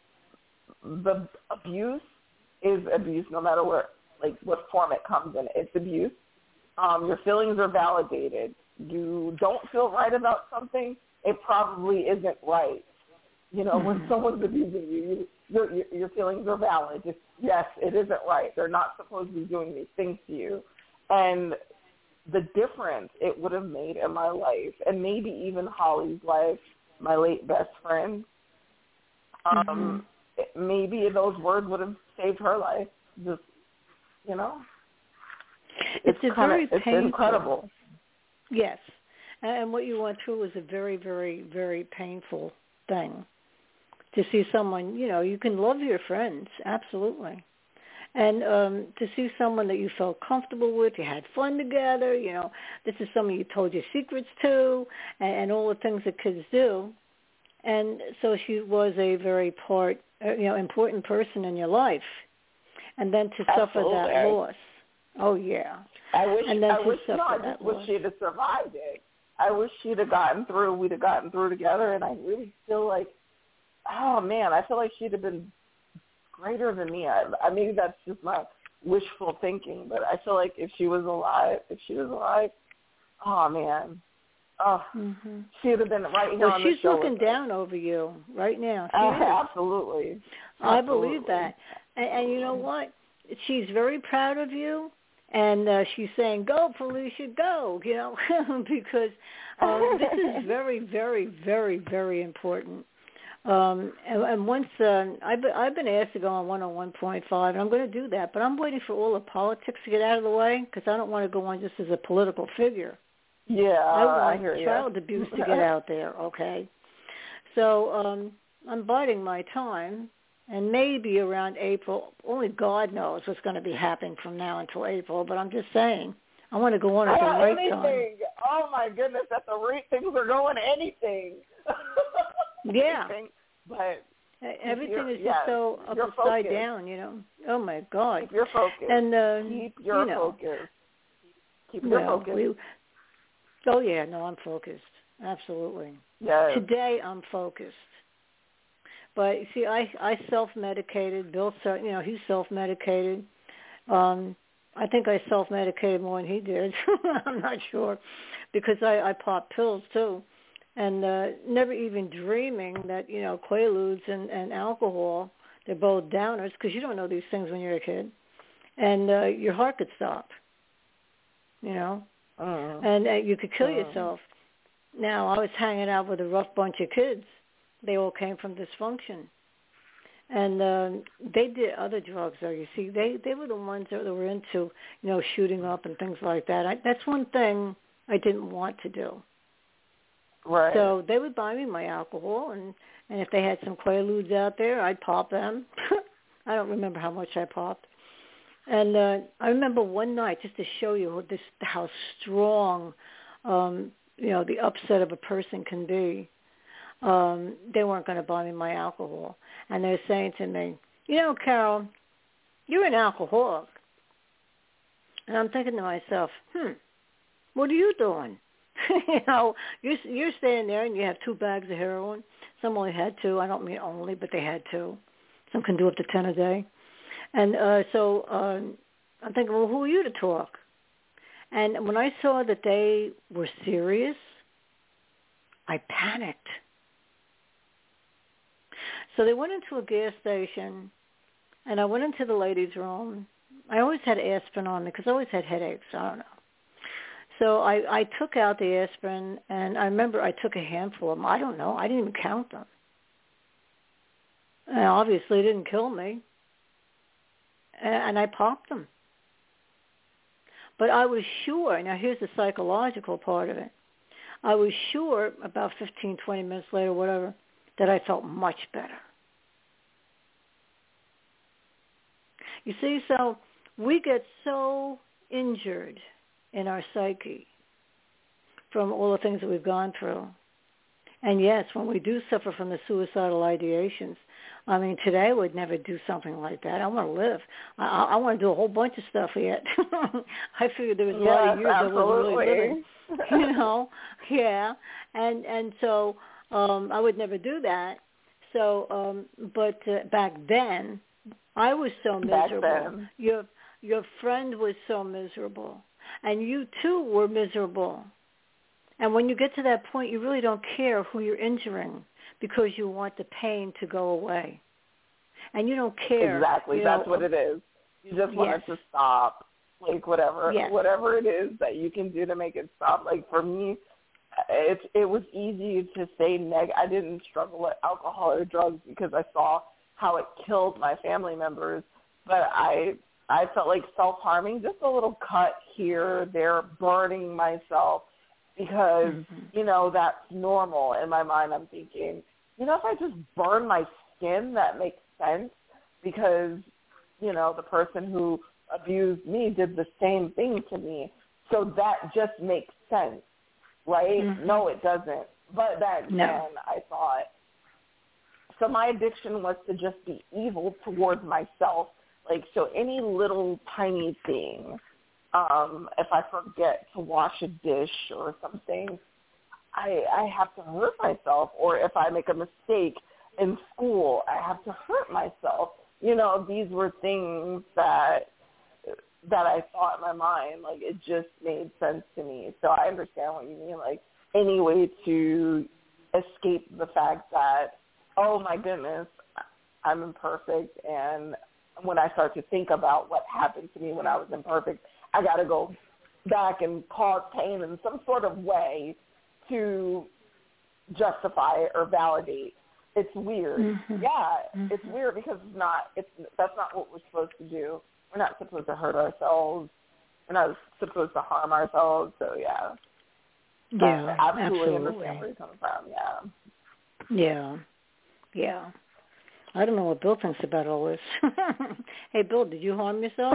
the abuse is abuse, no matter where, like what form it comes in. It's abuse. Um, your feelings are validated. You don't feel right about something, it probably isn't right. You know, mm-hmm. when someone's abusing you, you your, your, your feelings are valid. Just, yes, it isn't right. They're not supposed to be doing these things to you. And the difference it would have made in my life, and maybe even Holly's life, my late best friend, um, mm-hmm. it, maybe those words would have saved her life. Just, you know. It's, it's a kinda, very it's painful. incredible. Yes, and what you went through was a very, very, very painful thing. To see someone, you know, you can love your friends, absolutely, and um, to see someone that you felt comfortable with, you had fun together. You know, this is someone you told your secrets to, and, and all the things that kids do. And so she was a very part, uh, you know, important person in your life, and then to absolutely. suffer that loss. Oh yeah. I wish. And then I to wish. suffer No, I that just wish loss. she'd have survived it. I wish she'd have gotten through. We'd have gotten through together, and I really feel like, oh man, I feel like she'd have been greater than me. I, I maybe that's just my wishful thinking, but I feel like if she was alive, if she was alive, oh man, oh, mm-hmm. she would have been right here well, on the she's show. She's looking with down us. over you right now. She Uh, is. absolutely. I absolutely. believe that, and, and you know what? She's very proud of you. And uh, she's saying, go, Felicia, go, you know, because um, this is very, very, very, very important. Um, and, and once uh, I've, been, I've been asked to go on one oh one point five, and I'm going to do that, but I'm waiting for all the politics to get out of the way because I don't want to go on just as a political figure. Yeah, I want I hear child you. abuse to get out there, okay? So um, I'm biding my time. And maybe around April, only God knows what's going to be happening from now until April, but I'm just saying, I want to go on at the right anything. time. Oh, my goodness, at the rate things are going, anything. Yeah. anything. But everything is just yeah, so upside focused. down, you know. Oh, my God. Keep your focus. And, uh, Keep your you know, focus. Keep well, your focus. We, oh, yeah, no, I'm focused. Absolutely. Yes. Today I'm focused. But, see, I, I self-medicated. Bill, you know, he self-medicated. Um, I think I self-medicated more than he did. I'm not sure. Because I, I popped pills, too. And uh, never even dreaming that, you know, Quaaludes and, and alcohol, they're both downers, because you don't know these things when you're a kid. And uh, your heart could stop, you know. Uh, and uh, you could kill uh, yourself. Now, I was hanging out with a rough bunch of kids. They all came from dysfunction. And uh, they did other drugs, though. You see, they, they were the ones that were into, you know, shooting up and things like that. I, that's one thing I didn't want to do. Right. So they would buy me my alcohol, and, and if they had some Quaaludes out there, I'd pop them. I don't remember how much I popped. And uh, I remember one night, just to show you this, how strong, um, you know, the upset of a person can be. Um, they weren't going to buy me my alcohol. And they're saying to me, you know, Carol, you're an alcoholic. And I'm thinking to myself, hmm, what are you doing? you know, you're, you're standing there and you have two bags of heroin. Some only had two. I don't mean only, but they had two. Some can do up to ten a day. And uh, so uh, I'm thinking, well, who are you to talk? And when I saw that they were serious, I panicked. So they went into a gas station, and I went into the ladies' room. I always had aspirin on me because I always had headaches. I don't know. So I, I took out the aspirin, and I remember I took a handful of them. I don't know. I didn't even count them. And obviously, it didn't kill me. and I popped them. But I was sure, now here's the psychological part of it, I was sure about fifteen, twenty minutes later, whatever, that I felt much better. You see, so we get so injured in our psyche from all the things that we've gone through. And yes, when we do suffer from the suicidal ideations, I mean, today I would never do something like that. I want to live. I, I want to do a whole bunch of stuff yet. I figured there was a lot yes, of years I wasn't really living. absolutely. You know, yeah. And and so um, I would never do that. So, um, but uh, back then, I was so miserable. Back then. Your your friend was so miserable, and you too were miserable. And when you get to that point, you really don't care who you're injuring because you want the pain to go away. And you don't care. Exactly. You That's know, what it is. You just want yes. it to stop. Like whatever yes. whatever it is that you can do to make it stop. Like for me, it, it was easy to say neg. I didn't struggle with alcohol or drugs because I saw how it killed my family members. But I I felt like self-harming, just a little cut here, there, burning myself. Because, mm-hmm. you know, that's normal. In my mind, I'm thinking, you know, if I just burn my skin, that makes sense because, you know, the person who abused me did the same thing to me. So that just makes sense, right? Mm-hmm. No, it doesn't. But back no. then, I thought. So my addiction was to just be evil towards myself. Like, so any little tiny thing. Um, if I forget to wash a dish or something, I, I have to hurt myself. Or if I make a mistake in school, I have to hurt myself. You know, these were things that that I thought in my mind, like it just made sense to me. So I understand what you mean. Like any way to escape the fact that, oh my goodness, I'm imperfect, and when I start to think about what happened to me when I was imperfect, I got to go back and cause pain in some sort of way to justify it or validate. It's weird. Mm-hmm. Yeah, mm-hmm. it's weird because it's not. It's that's not what we're supposed to do. We're not supposed to hurt ourselves. We're not supposed to harm ourselves. So yeah, yeah, I absolutely, absolutely understand where you're coming from. Yeah. Yeah, yeah. I don't know what Bill thinks about all this. Hey, Bill, did you harm yourself?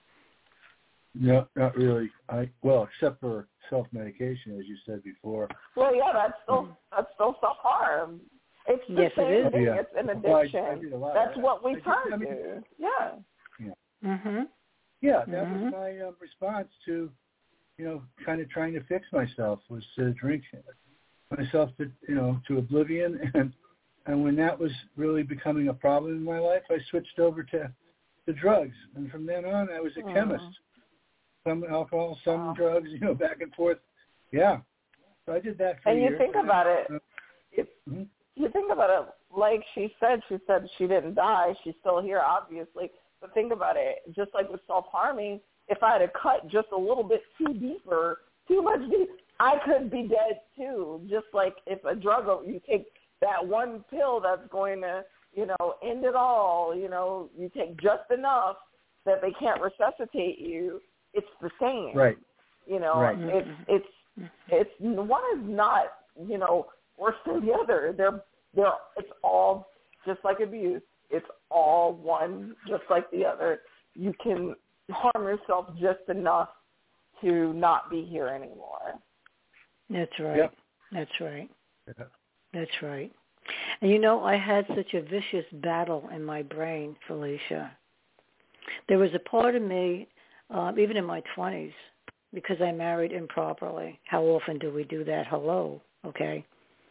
No, not really. I well, except for self-medication, as you said before. Well, yeah, that's still that's still self-harm. It's the yes, same it is. thing. Yeah. It's an Well, addiction. I, I did a lot that's of what we I turn did, I mean, to. Yeah. Yeah. Mhm. Yeah, that mm-hmm. was my uh, response to, you know, kind of trying to fix myself was to drink myself to, you know, to oblivion, and and when that was really becoming a problem in my life, I switched over to the drugs, and from then on, I was a Aww. chemist. Some alcohol, some Wow. drugs, you know, back and forth. Yeah. So I did that for And you years. think about it, Uh, if mm-hmm. you think about it, like she said, she said she didn't die. She's still here, obviously. But think about it, just like with self-harming, if I had cut just a little bit too deeper, too much deep, I could be dead too. Just like if a drug, you take that one pill that's going to, you know, end it all, you know, you take just enough that they can't resuscitate you. It's the same, right? You know, right. it's it's it's one is not, you know, worse than the other. They're they're it's all just like abuse. It's all one, just like the other. You can harm yourself just enough to not be here anymore. That's right. Yep. That's right. Yeah. That's right. And you know, I had such a vicious battle in my brain, Felicia. There was a part of me, um, even in my twenties, because I married improperly. How often do we do that? Hello, okay?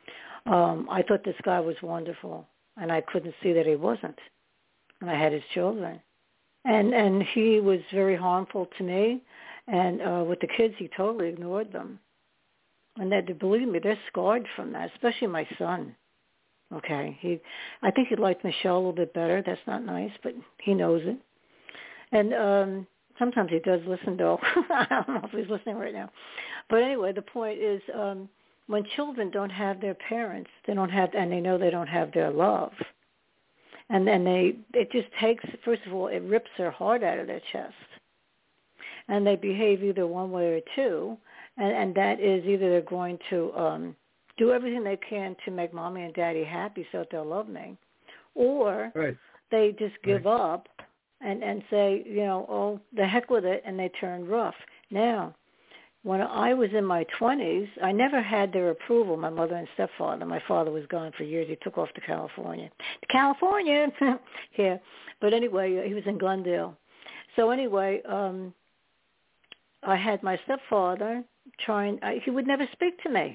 Um, I thought this guy was wonderful, and I couldn't see that he wasn't. And I had his children. And and he was very harmful to me. And uh, with the kids, he totally ignored them. And that, believe me, they're scarred from that, especially my son. Okay, he, I think he liked Michelle a little bit better. That's not nice, but he knows it. And um, sometimes he does listen, though. I don't know if he's listening right now. But anyway, the point is, um, when children don't have their parents, they don't have, and they know they don't have their love. And then they, it just takes, first of all, it rips their heart out of their chest. And they behave either one way or two, and, and that is either they're going to um, do everything they can to make mommy and daddy happy so that they'll love me, or right. they just give right. up and, and say, you know, oh, the heck with it, and they turn rough. Now, when I was in my twenties, I never had their approval, my mother and stepfather. My father was gone for years. He took off to California. To California! Yeah. But anyway, he was in Glendale. So anyway, um, I had my stepfather trying, I, he would never speak to me.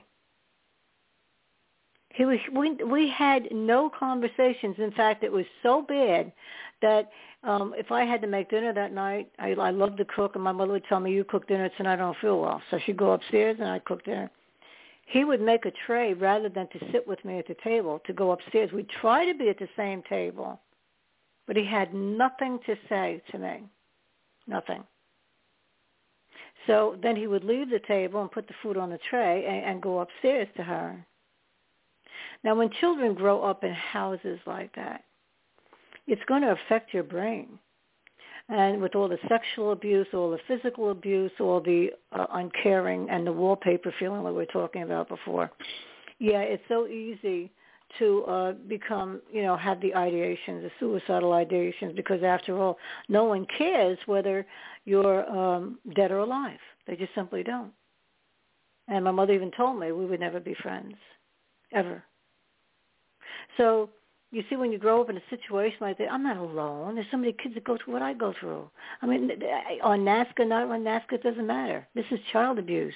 He was, we, we had no conversations. In fact, it was so bad that um, if I had to make dinner that night, I, I loved to cook, and my mother would tell me, you cook dinner tonight, I don't feel well. So she'd go upstairs, and I'd cook dinner. He would make a tray rather than to sit with me at the table, to go upstairs. We'd try to be at the same table, but he had nothing to say to me, nothing. So then he would leave the table and put the food on the tray and, and go upstairs to her. Now, when children grow up in houses like that, it's going to affect your brain. And with all the sexual abuse, all the physical abuse, all the uh, uncaring and the wallpaper feeling that we were talking about before, yeah, it's so easy to uh, become, you know, have the ideations, the suicidal ideations, because after all, no one cares whether you're um, dead or alive. They just simply don't. And my mother even told me we would never be friends, ever. So you see, when you grow up in a situation like that, I'm not alone. There's so many kids that go through what I go through. I mean, on NAASCA, not on NAASCA, it doesn't matter. This is child abuse.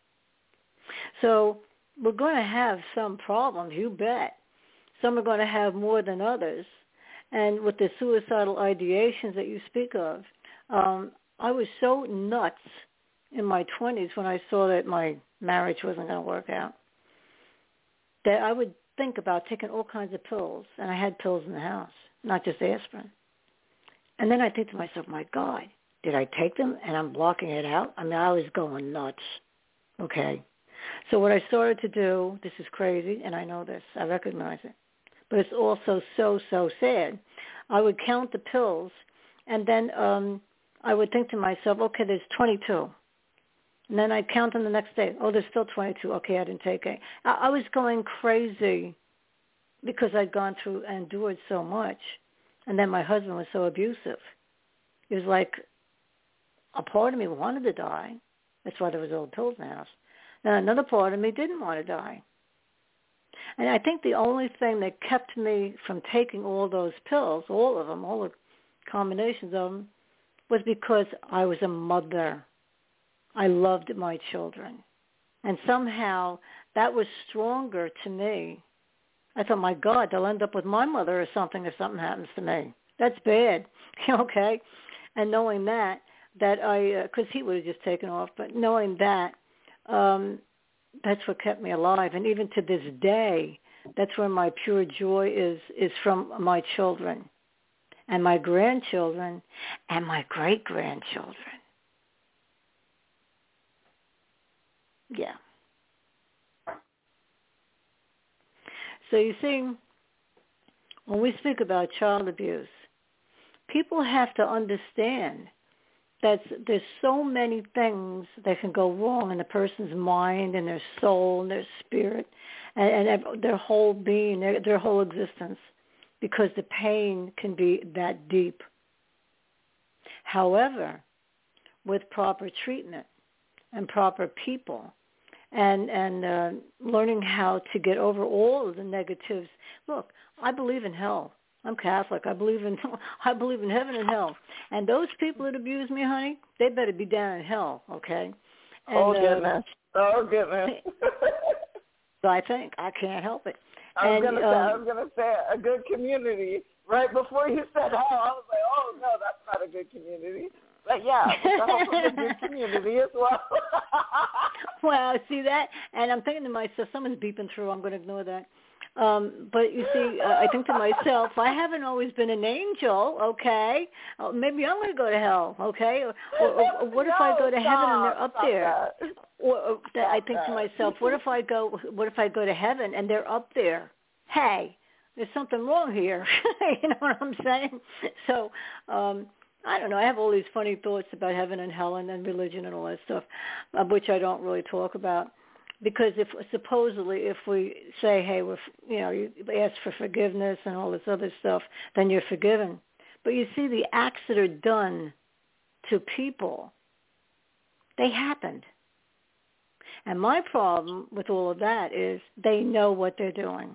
So we're going to have some problems, you bet. Some are going to have more than others. And with the suicidal ideations that you speak of, um, I was so nuts in my twenties when I saw that my marriage wasn't going to work out, that I would think about taking all kinds of pills, and I had pills in the house, not just aspirin. And then I think to myself, my God, did I take them and I'm blocking it out? I mean, I was going nuts. Okay. So what I started to do, this is crazy, and I know this, I recognize it, but it's also so, so sad. I would count the pills, and then um, I would think to myself, okay, there's twenty-two. And then I'd count them the next day. Oh, there's still twenty-two. Okay, I didn't take it. I, I was going crazy because I'd gone through and endured so much. And then my husband was so abusive. It was like a part of me wanted to die. That's why there was old pills in the house. And another part of me didn't want to die. And I think the only thing that kept me from taking all those pills, all of them, all the combinations of them, was because I was a mother. I loved my children. And somehow that was stronger to me. I thought, my God, they'll end up with my mother or something if something happens to me. That's bad. Okay? And knowing that, that I, because uh, he would have just taken off, but knowing that, um, that's what kept me alive. And even to this day, that's where my pure joy is, is from my children and my grandchildren and my great-grandchildren. Yeah. So you see, when we speak about child abuse, people have to understand that there's so many things that can go wrong in a person's mind and their soul and their spirit and, and their whole being, their, their whole existence, because the pain can be that deep. However, with proper treatment and proper people, and and uh, learning how to get over all of the negatives. Look, I believe in hell. I'm Catholic. I believe in I believe in heaven and hell. And those people that abuse me, honey, they better be down in hell, okay? And, oh goodness! Uh, oh goodness! So I think I can't help it. I was and, gonna um, say I was gonna say a good community. Right before you said hell, I was like, oh no, that's not a good community. But yeah, that's a good community as well. Well, see that, and I'm thinking to myself, someone's beeping through. I'm going to ignore that. Um, but you see, uh, I think to myself, I haven't always been an angel, okay? Uh, maybe I'm going to go to hell, okay? Or, or, or what if no, I go to stop, heaven and they're up there? That. Or, or that I think that. to myself, what if I go? What if I go to heaven and they're up there? Hey, there's something wrong here. You know what I'm saying? So, um, I don't know. I have all these funny thoughts about heaven and hell and, and religion and all that stuff, uh, which I don't really talk about. Because if supposedly if we say, hey, we're, you know, you ask for forgiveness and all this other stuff, then you're forgiven. But you see, the acts that are done to people, they happened. And my problem with all of that is they know what they're doing.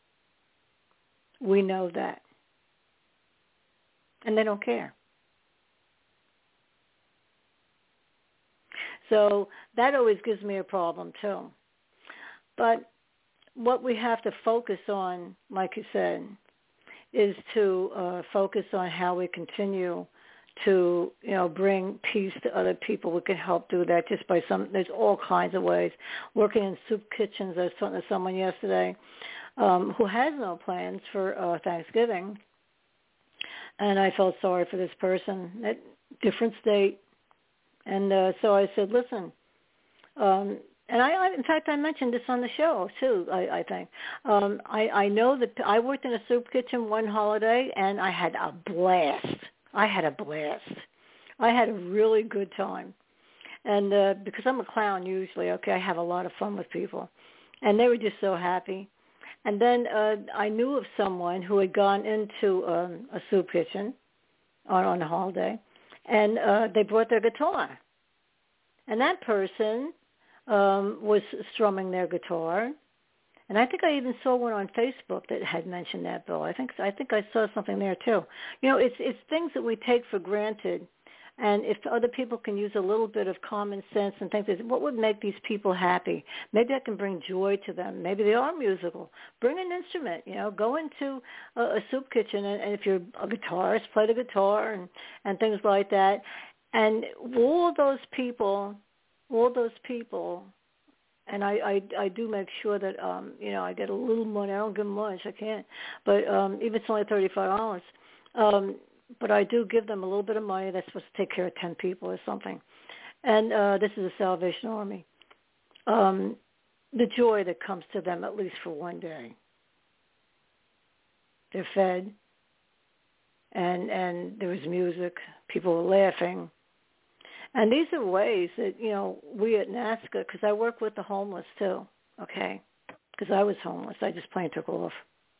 We know that. And they don't care. So that always gives me a problem too. But what we have to focus on, like you said, is to uh, focus on how we continue to, you know, bring peace to other people. We can help do that just by some, there's all kinds of ways. Working in soup kitchens, I was talking to someone yesterday um, who has no plans for uh, Thanksgiving. And I felt sorry for this person at different state. And uh, so I said, listen, um, and I, I, in fact, I mentioned this on the show, too, I, I think. Um, I, I know that I worked in a soup kitchen one holiday, and I had a blast. I had a blast. I had a really good time. And uh, because I'm a clown usually, okay, I have a lot of fun with people. And they were just so happy. And then uh, I knew of someone who had gone into um, a soup kitchen on, on a holiday, and uh, they brought their guitar. And that person um, was strumming their guitar. And I think I even saw one on Facebook that had mentioned that, Bill. I think I think I saw something there, too. You know, it's it's things that we take for granted. And if other people can use a little bit of common sense and think, what would make these people happy? Maybe I can bring joy to them. Maybe they are musical. Bring an instrument, you know. Go into a, a soup kitchen, and, and if you're a guitarist, play the guitar and, and things like that. And all those people, all those people, and I, I, I do make sure that, um, you know, I get a little money. I don't give much. I can't. But um, even if it's only thirty-five dollars, um, but I do give them a little bit of money that's supposed to take care of ten people or something. And uh, this is a Salvation Army. Um, the joy that comes to them, at least for one day. They're fed, and and there was music. People were laughing. And these are ways that, you know, we at NAASCA, because I work with the homeless too, okay, because I was homeless. I just plain took off.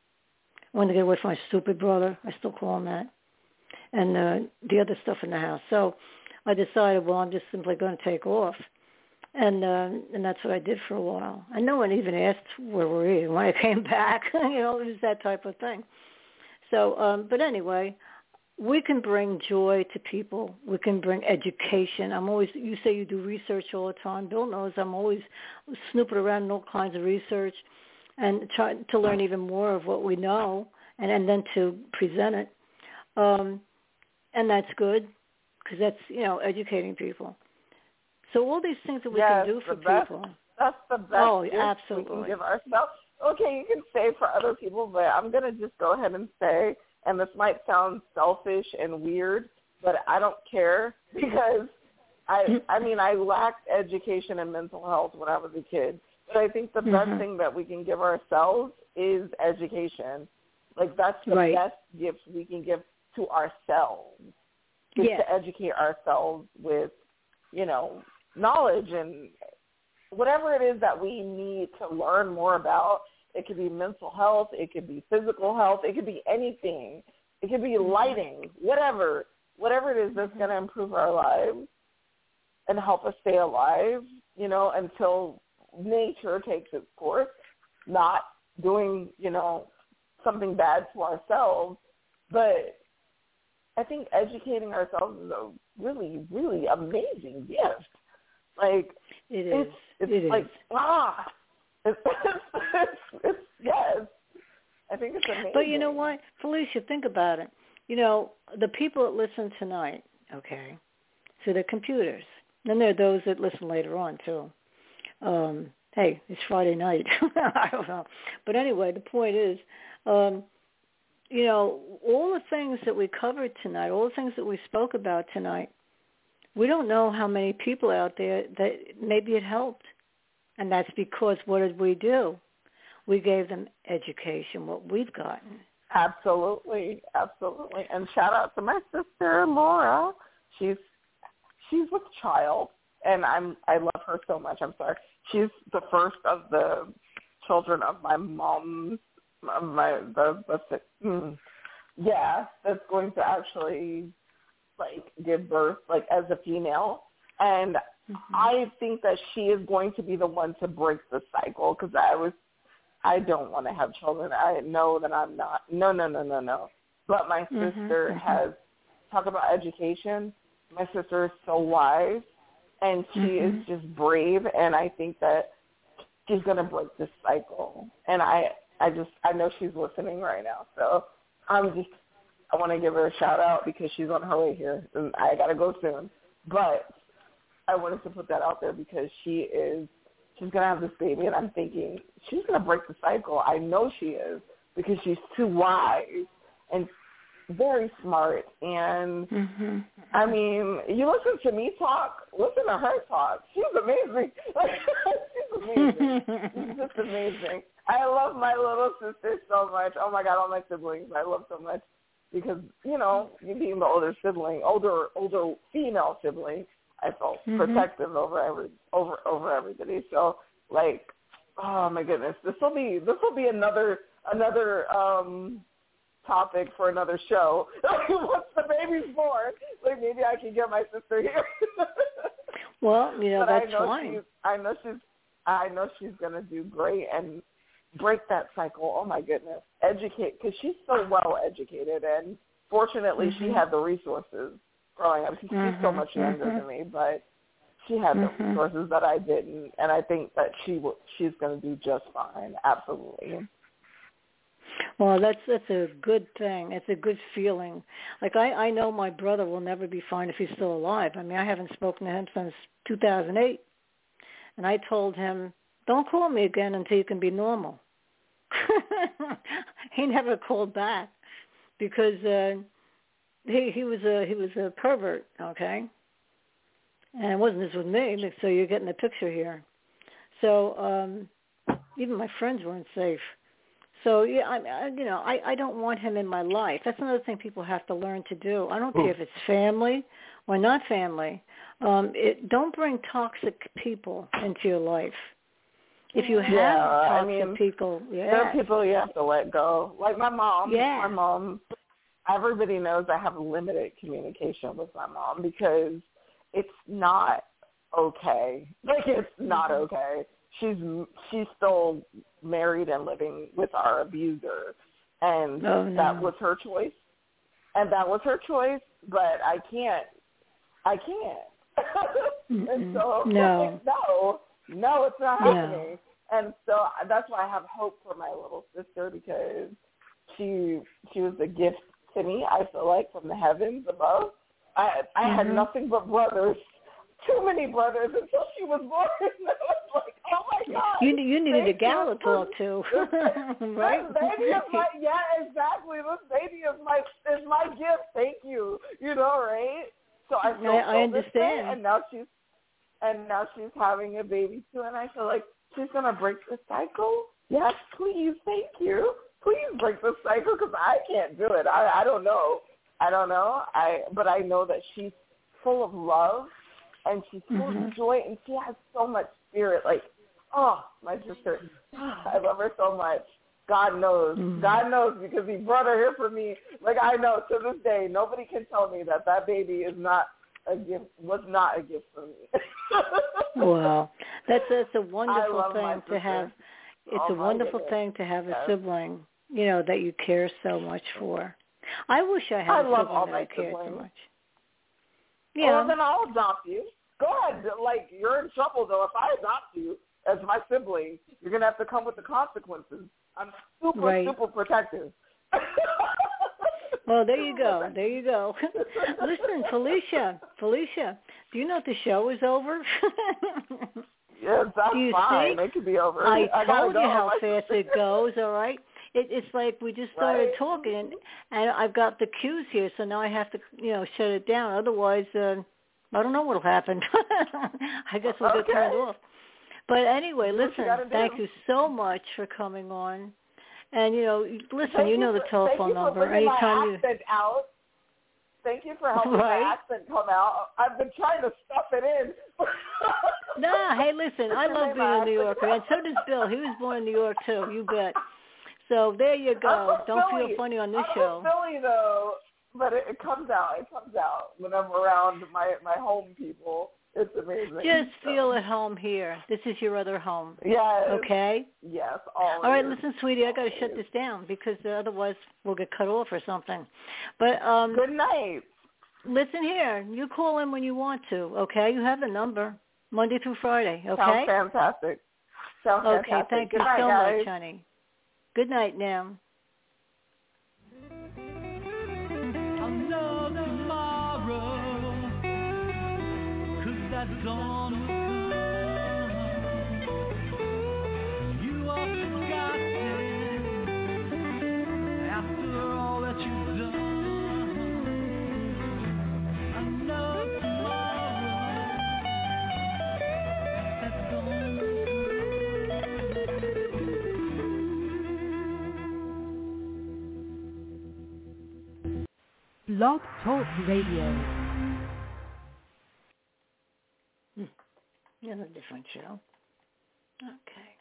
I wanted to get away from my stupid brother. I still call him that. And uh, the other stuff in the house. So I decided, well, I'm just simply going to take off. And uh, and that's what I did for a while. And no one even asked where were you when I came back. You know, it was that type of thing. So, um, but anyway, we can bring joy to people. We can bring education. I'm always, you say you do research all the time. Bill knows I'm always snooping around in all kinds of research and trying to learn even more of what we know and, and then to present it. Um, and that's good because that's, you know, educating people. So all these things that we yes, can do for best, people. That's the best oh, gift absolutely. we can give ourselves. Okay, you can say for other people, but I'm going to just go ahead and say, and this might sound selfish and weird, but I don't care because, I I mean, I lacked education and mental health when I was a kid. But I think the mm-hmm. best thing that we can give ourselves is education. Like, that's the right. best gift we can give to ourselves, is yeah. to educate ourselves with, you know, knowledge and whatever it is that we need to learn more about. It could be mental health. It could be physical health. It could be anything. It could be lighting, whatever, whatever it is that's going to improve our lives and help us stay alive, you know, until nature takes its course, not doing, you know, something bad to ourselves. But I think educating ourselves is a really, really amazing gift. Like, it is. It's, it's it like, is. ah, it's, it's, it's, yes. I think it's amazing. But you know what, Felicia, think about it. You know, the people that listen tonight, okay, to the computers. Then there are those that listen later on, too. Um, hey, it's Friday night. I don't know. But anyway, the point is, um, you know, all the things that we covered tonight, all the things that we spoke about tonight, we don't know how many people out there that maybe it helped. And that's because what did we do? we gave them education, what we've gotten. Absolutely, absolutely. And shout out to my sister Laura. She's she's with child, and I'm I love her so much. I'm sorry. She's the first of the children of my mom, of my the the mm, yeah, that's going to actually like give birth like as a female, and mm-hmm. I think that she is going to be the one to break the cycle because I was. I don't want to have children. I know that I'm not. No, no, no, no, no. But my sister mm-hmm. has, talk about education, my sister is so wise, and she mm-hmm. is just brave, and I think that she's going to break this cycle. And I, I just, I know she's listening right now. So I'm just, I want to give her a shout out because she's on her way here, and I got to go soon. But I wanted to put that out there because she is, she's going to have this baby, and I'm thinking she's going to break the cycle. I know she is because she's too wise and very smart. And, mm-hmm. I mean, you listen to me talk, listen to her talk. She's amazing. She's amazing. She's just amazing. I love my little sister so much. Oh, my God, all my siblings I love so much because, you know, you being the older sibling, older older female sibling, I felt mm-hmm. protective over every over over everybody. So like, oh my goodness, this will be this will be another another um, topic for another show. Once the baby's born, like maybe I can get my sister here. Well, you know but that's I know fine. She's, I know she's I know she's gonna do great and break that cycle. Oh my goodness, educate because she's so well educated and fortunately mm-hmm. she had the resources. Growing up, she's mm-hmm, so much younger mm-hmm. than me, but she had the mm-hmm. resources that I didn't, and I think that she w- she's going to do just fine. Absolutely. Well, that's that's a good thing. It's a good feeling. Like I, I know my brother will never be fine if he's still alive. I mean, I haven't spoken to him since two thousand eight, and I told him, "Don't call me again until you can be normal." He never called back because. Uh, He he was a he was a pervert, okay, and it wasn't just with me. So you're getting the picture here. So um, even my friends weren't safe. So yeah, I, I you know I, I don't want him in my life. That's another thing people have to learn to do. I don't care if it's family or not family. Um, it, don't bring toxic people into your life. If you have yeah, toxic I mean, people, yeah, there are people you have to let go. Like my mom. Yeah. My mom. Everybody knows I have limited communication with my mom because it's not okay. Like, it's not okay. She's she's still married and living with our abuser, and oh, no. that was her choice. And that was her choice, but I can't. I can't. And so, no. like, no, no, it's not happening. No. And so that's why I have hope for my little sister because she she was a gift to me, I feel like, from the heavens above. I I mm-hmm. had nothing but brothers, too many brothers until she was born. I was like, oh my God. You you needed a gal to talk to, right? This baby is my, yeah, exactly. This baby is my is my gift. Thank you. You know, right? So I feel I, I understand. And now she's and now she's having a baby too, and I feel like she's gonna break the cycle. Yes, please, thank you. Please break the cycle because I can't do it. I, I don't know. I don't know. I but I know that she's full of love and she's full mm-hmm. of joy and she has so much spirit. Like, oh, my sister, I love her so much. God knows. Mm-hmm. God knows because he brought her here for me. Like I know to this day, nobody can tell me that that baby is not a gift. Was not a gift for me. Wow, that's that's a wonderful thing to have. It's oh a wonderful goodness. thing to have a yes. sibling, you know, that you care so much for. I wish I had I a love sibling all that my I cared siblings. so much. Yeah. Well, then I'll adopt you. Go ahead. Like, you're in trouble, though. If I adopt you as my sibling, you're going to have to come with the consequences. I'm super, right. super protective. Well, there you go. There you go. Listen, Felicia, Felicia, do you know that the show is over? Yes, that's do you fine. See? It could be over. I, I told go. you how fast it goes, all right? It, it's like we just started right? talking, and I've got the cues here, so now I have to, you know, shut it down. Otherwise, uh, I don't know what will happen. I guess we'll okay. get turned off. But anyway, Do what listen, you gotta thank do. you so much for coming on. And, you know, listen, Thank you know for, the telephone thank you number. for bringing Anytime my you... accent out. Thank you for helping Right. my accent come out. I've been trying to stuff it in. Nah, hey, listen, I love being a New Yorker, and so does Bill. He was born in New York, too, you bet. So there you go. I'm Don't Philly. feel funny on this I'm show. Philly, though, but it, it comes out. It comes out when I'm around my, my home people. It's amazing. Just so. feel at home here. This is your other home. Yes. Okay? Yes, always. All right, listen, sweetie, I got to shut this down because uh, otherwise we'll get cut off or something. But um, Good night. Listen here. You call in when you want to, okay? You have the number, Monday through Friday, okay? Sounds fantastic. Sounds okay, fantastic. thank Good you night, so guys. much, honey. Good night now. I'll know tomorrow, 'cause that dawn will come. You are forgotten after all that you've done. I know tomorrow, that dawn will Blog Talk Radio. Hmm. That's a different show. Okay.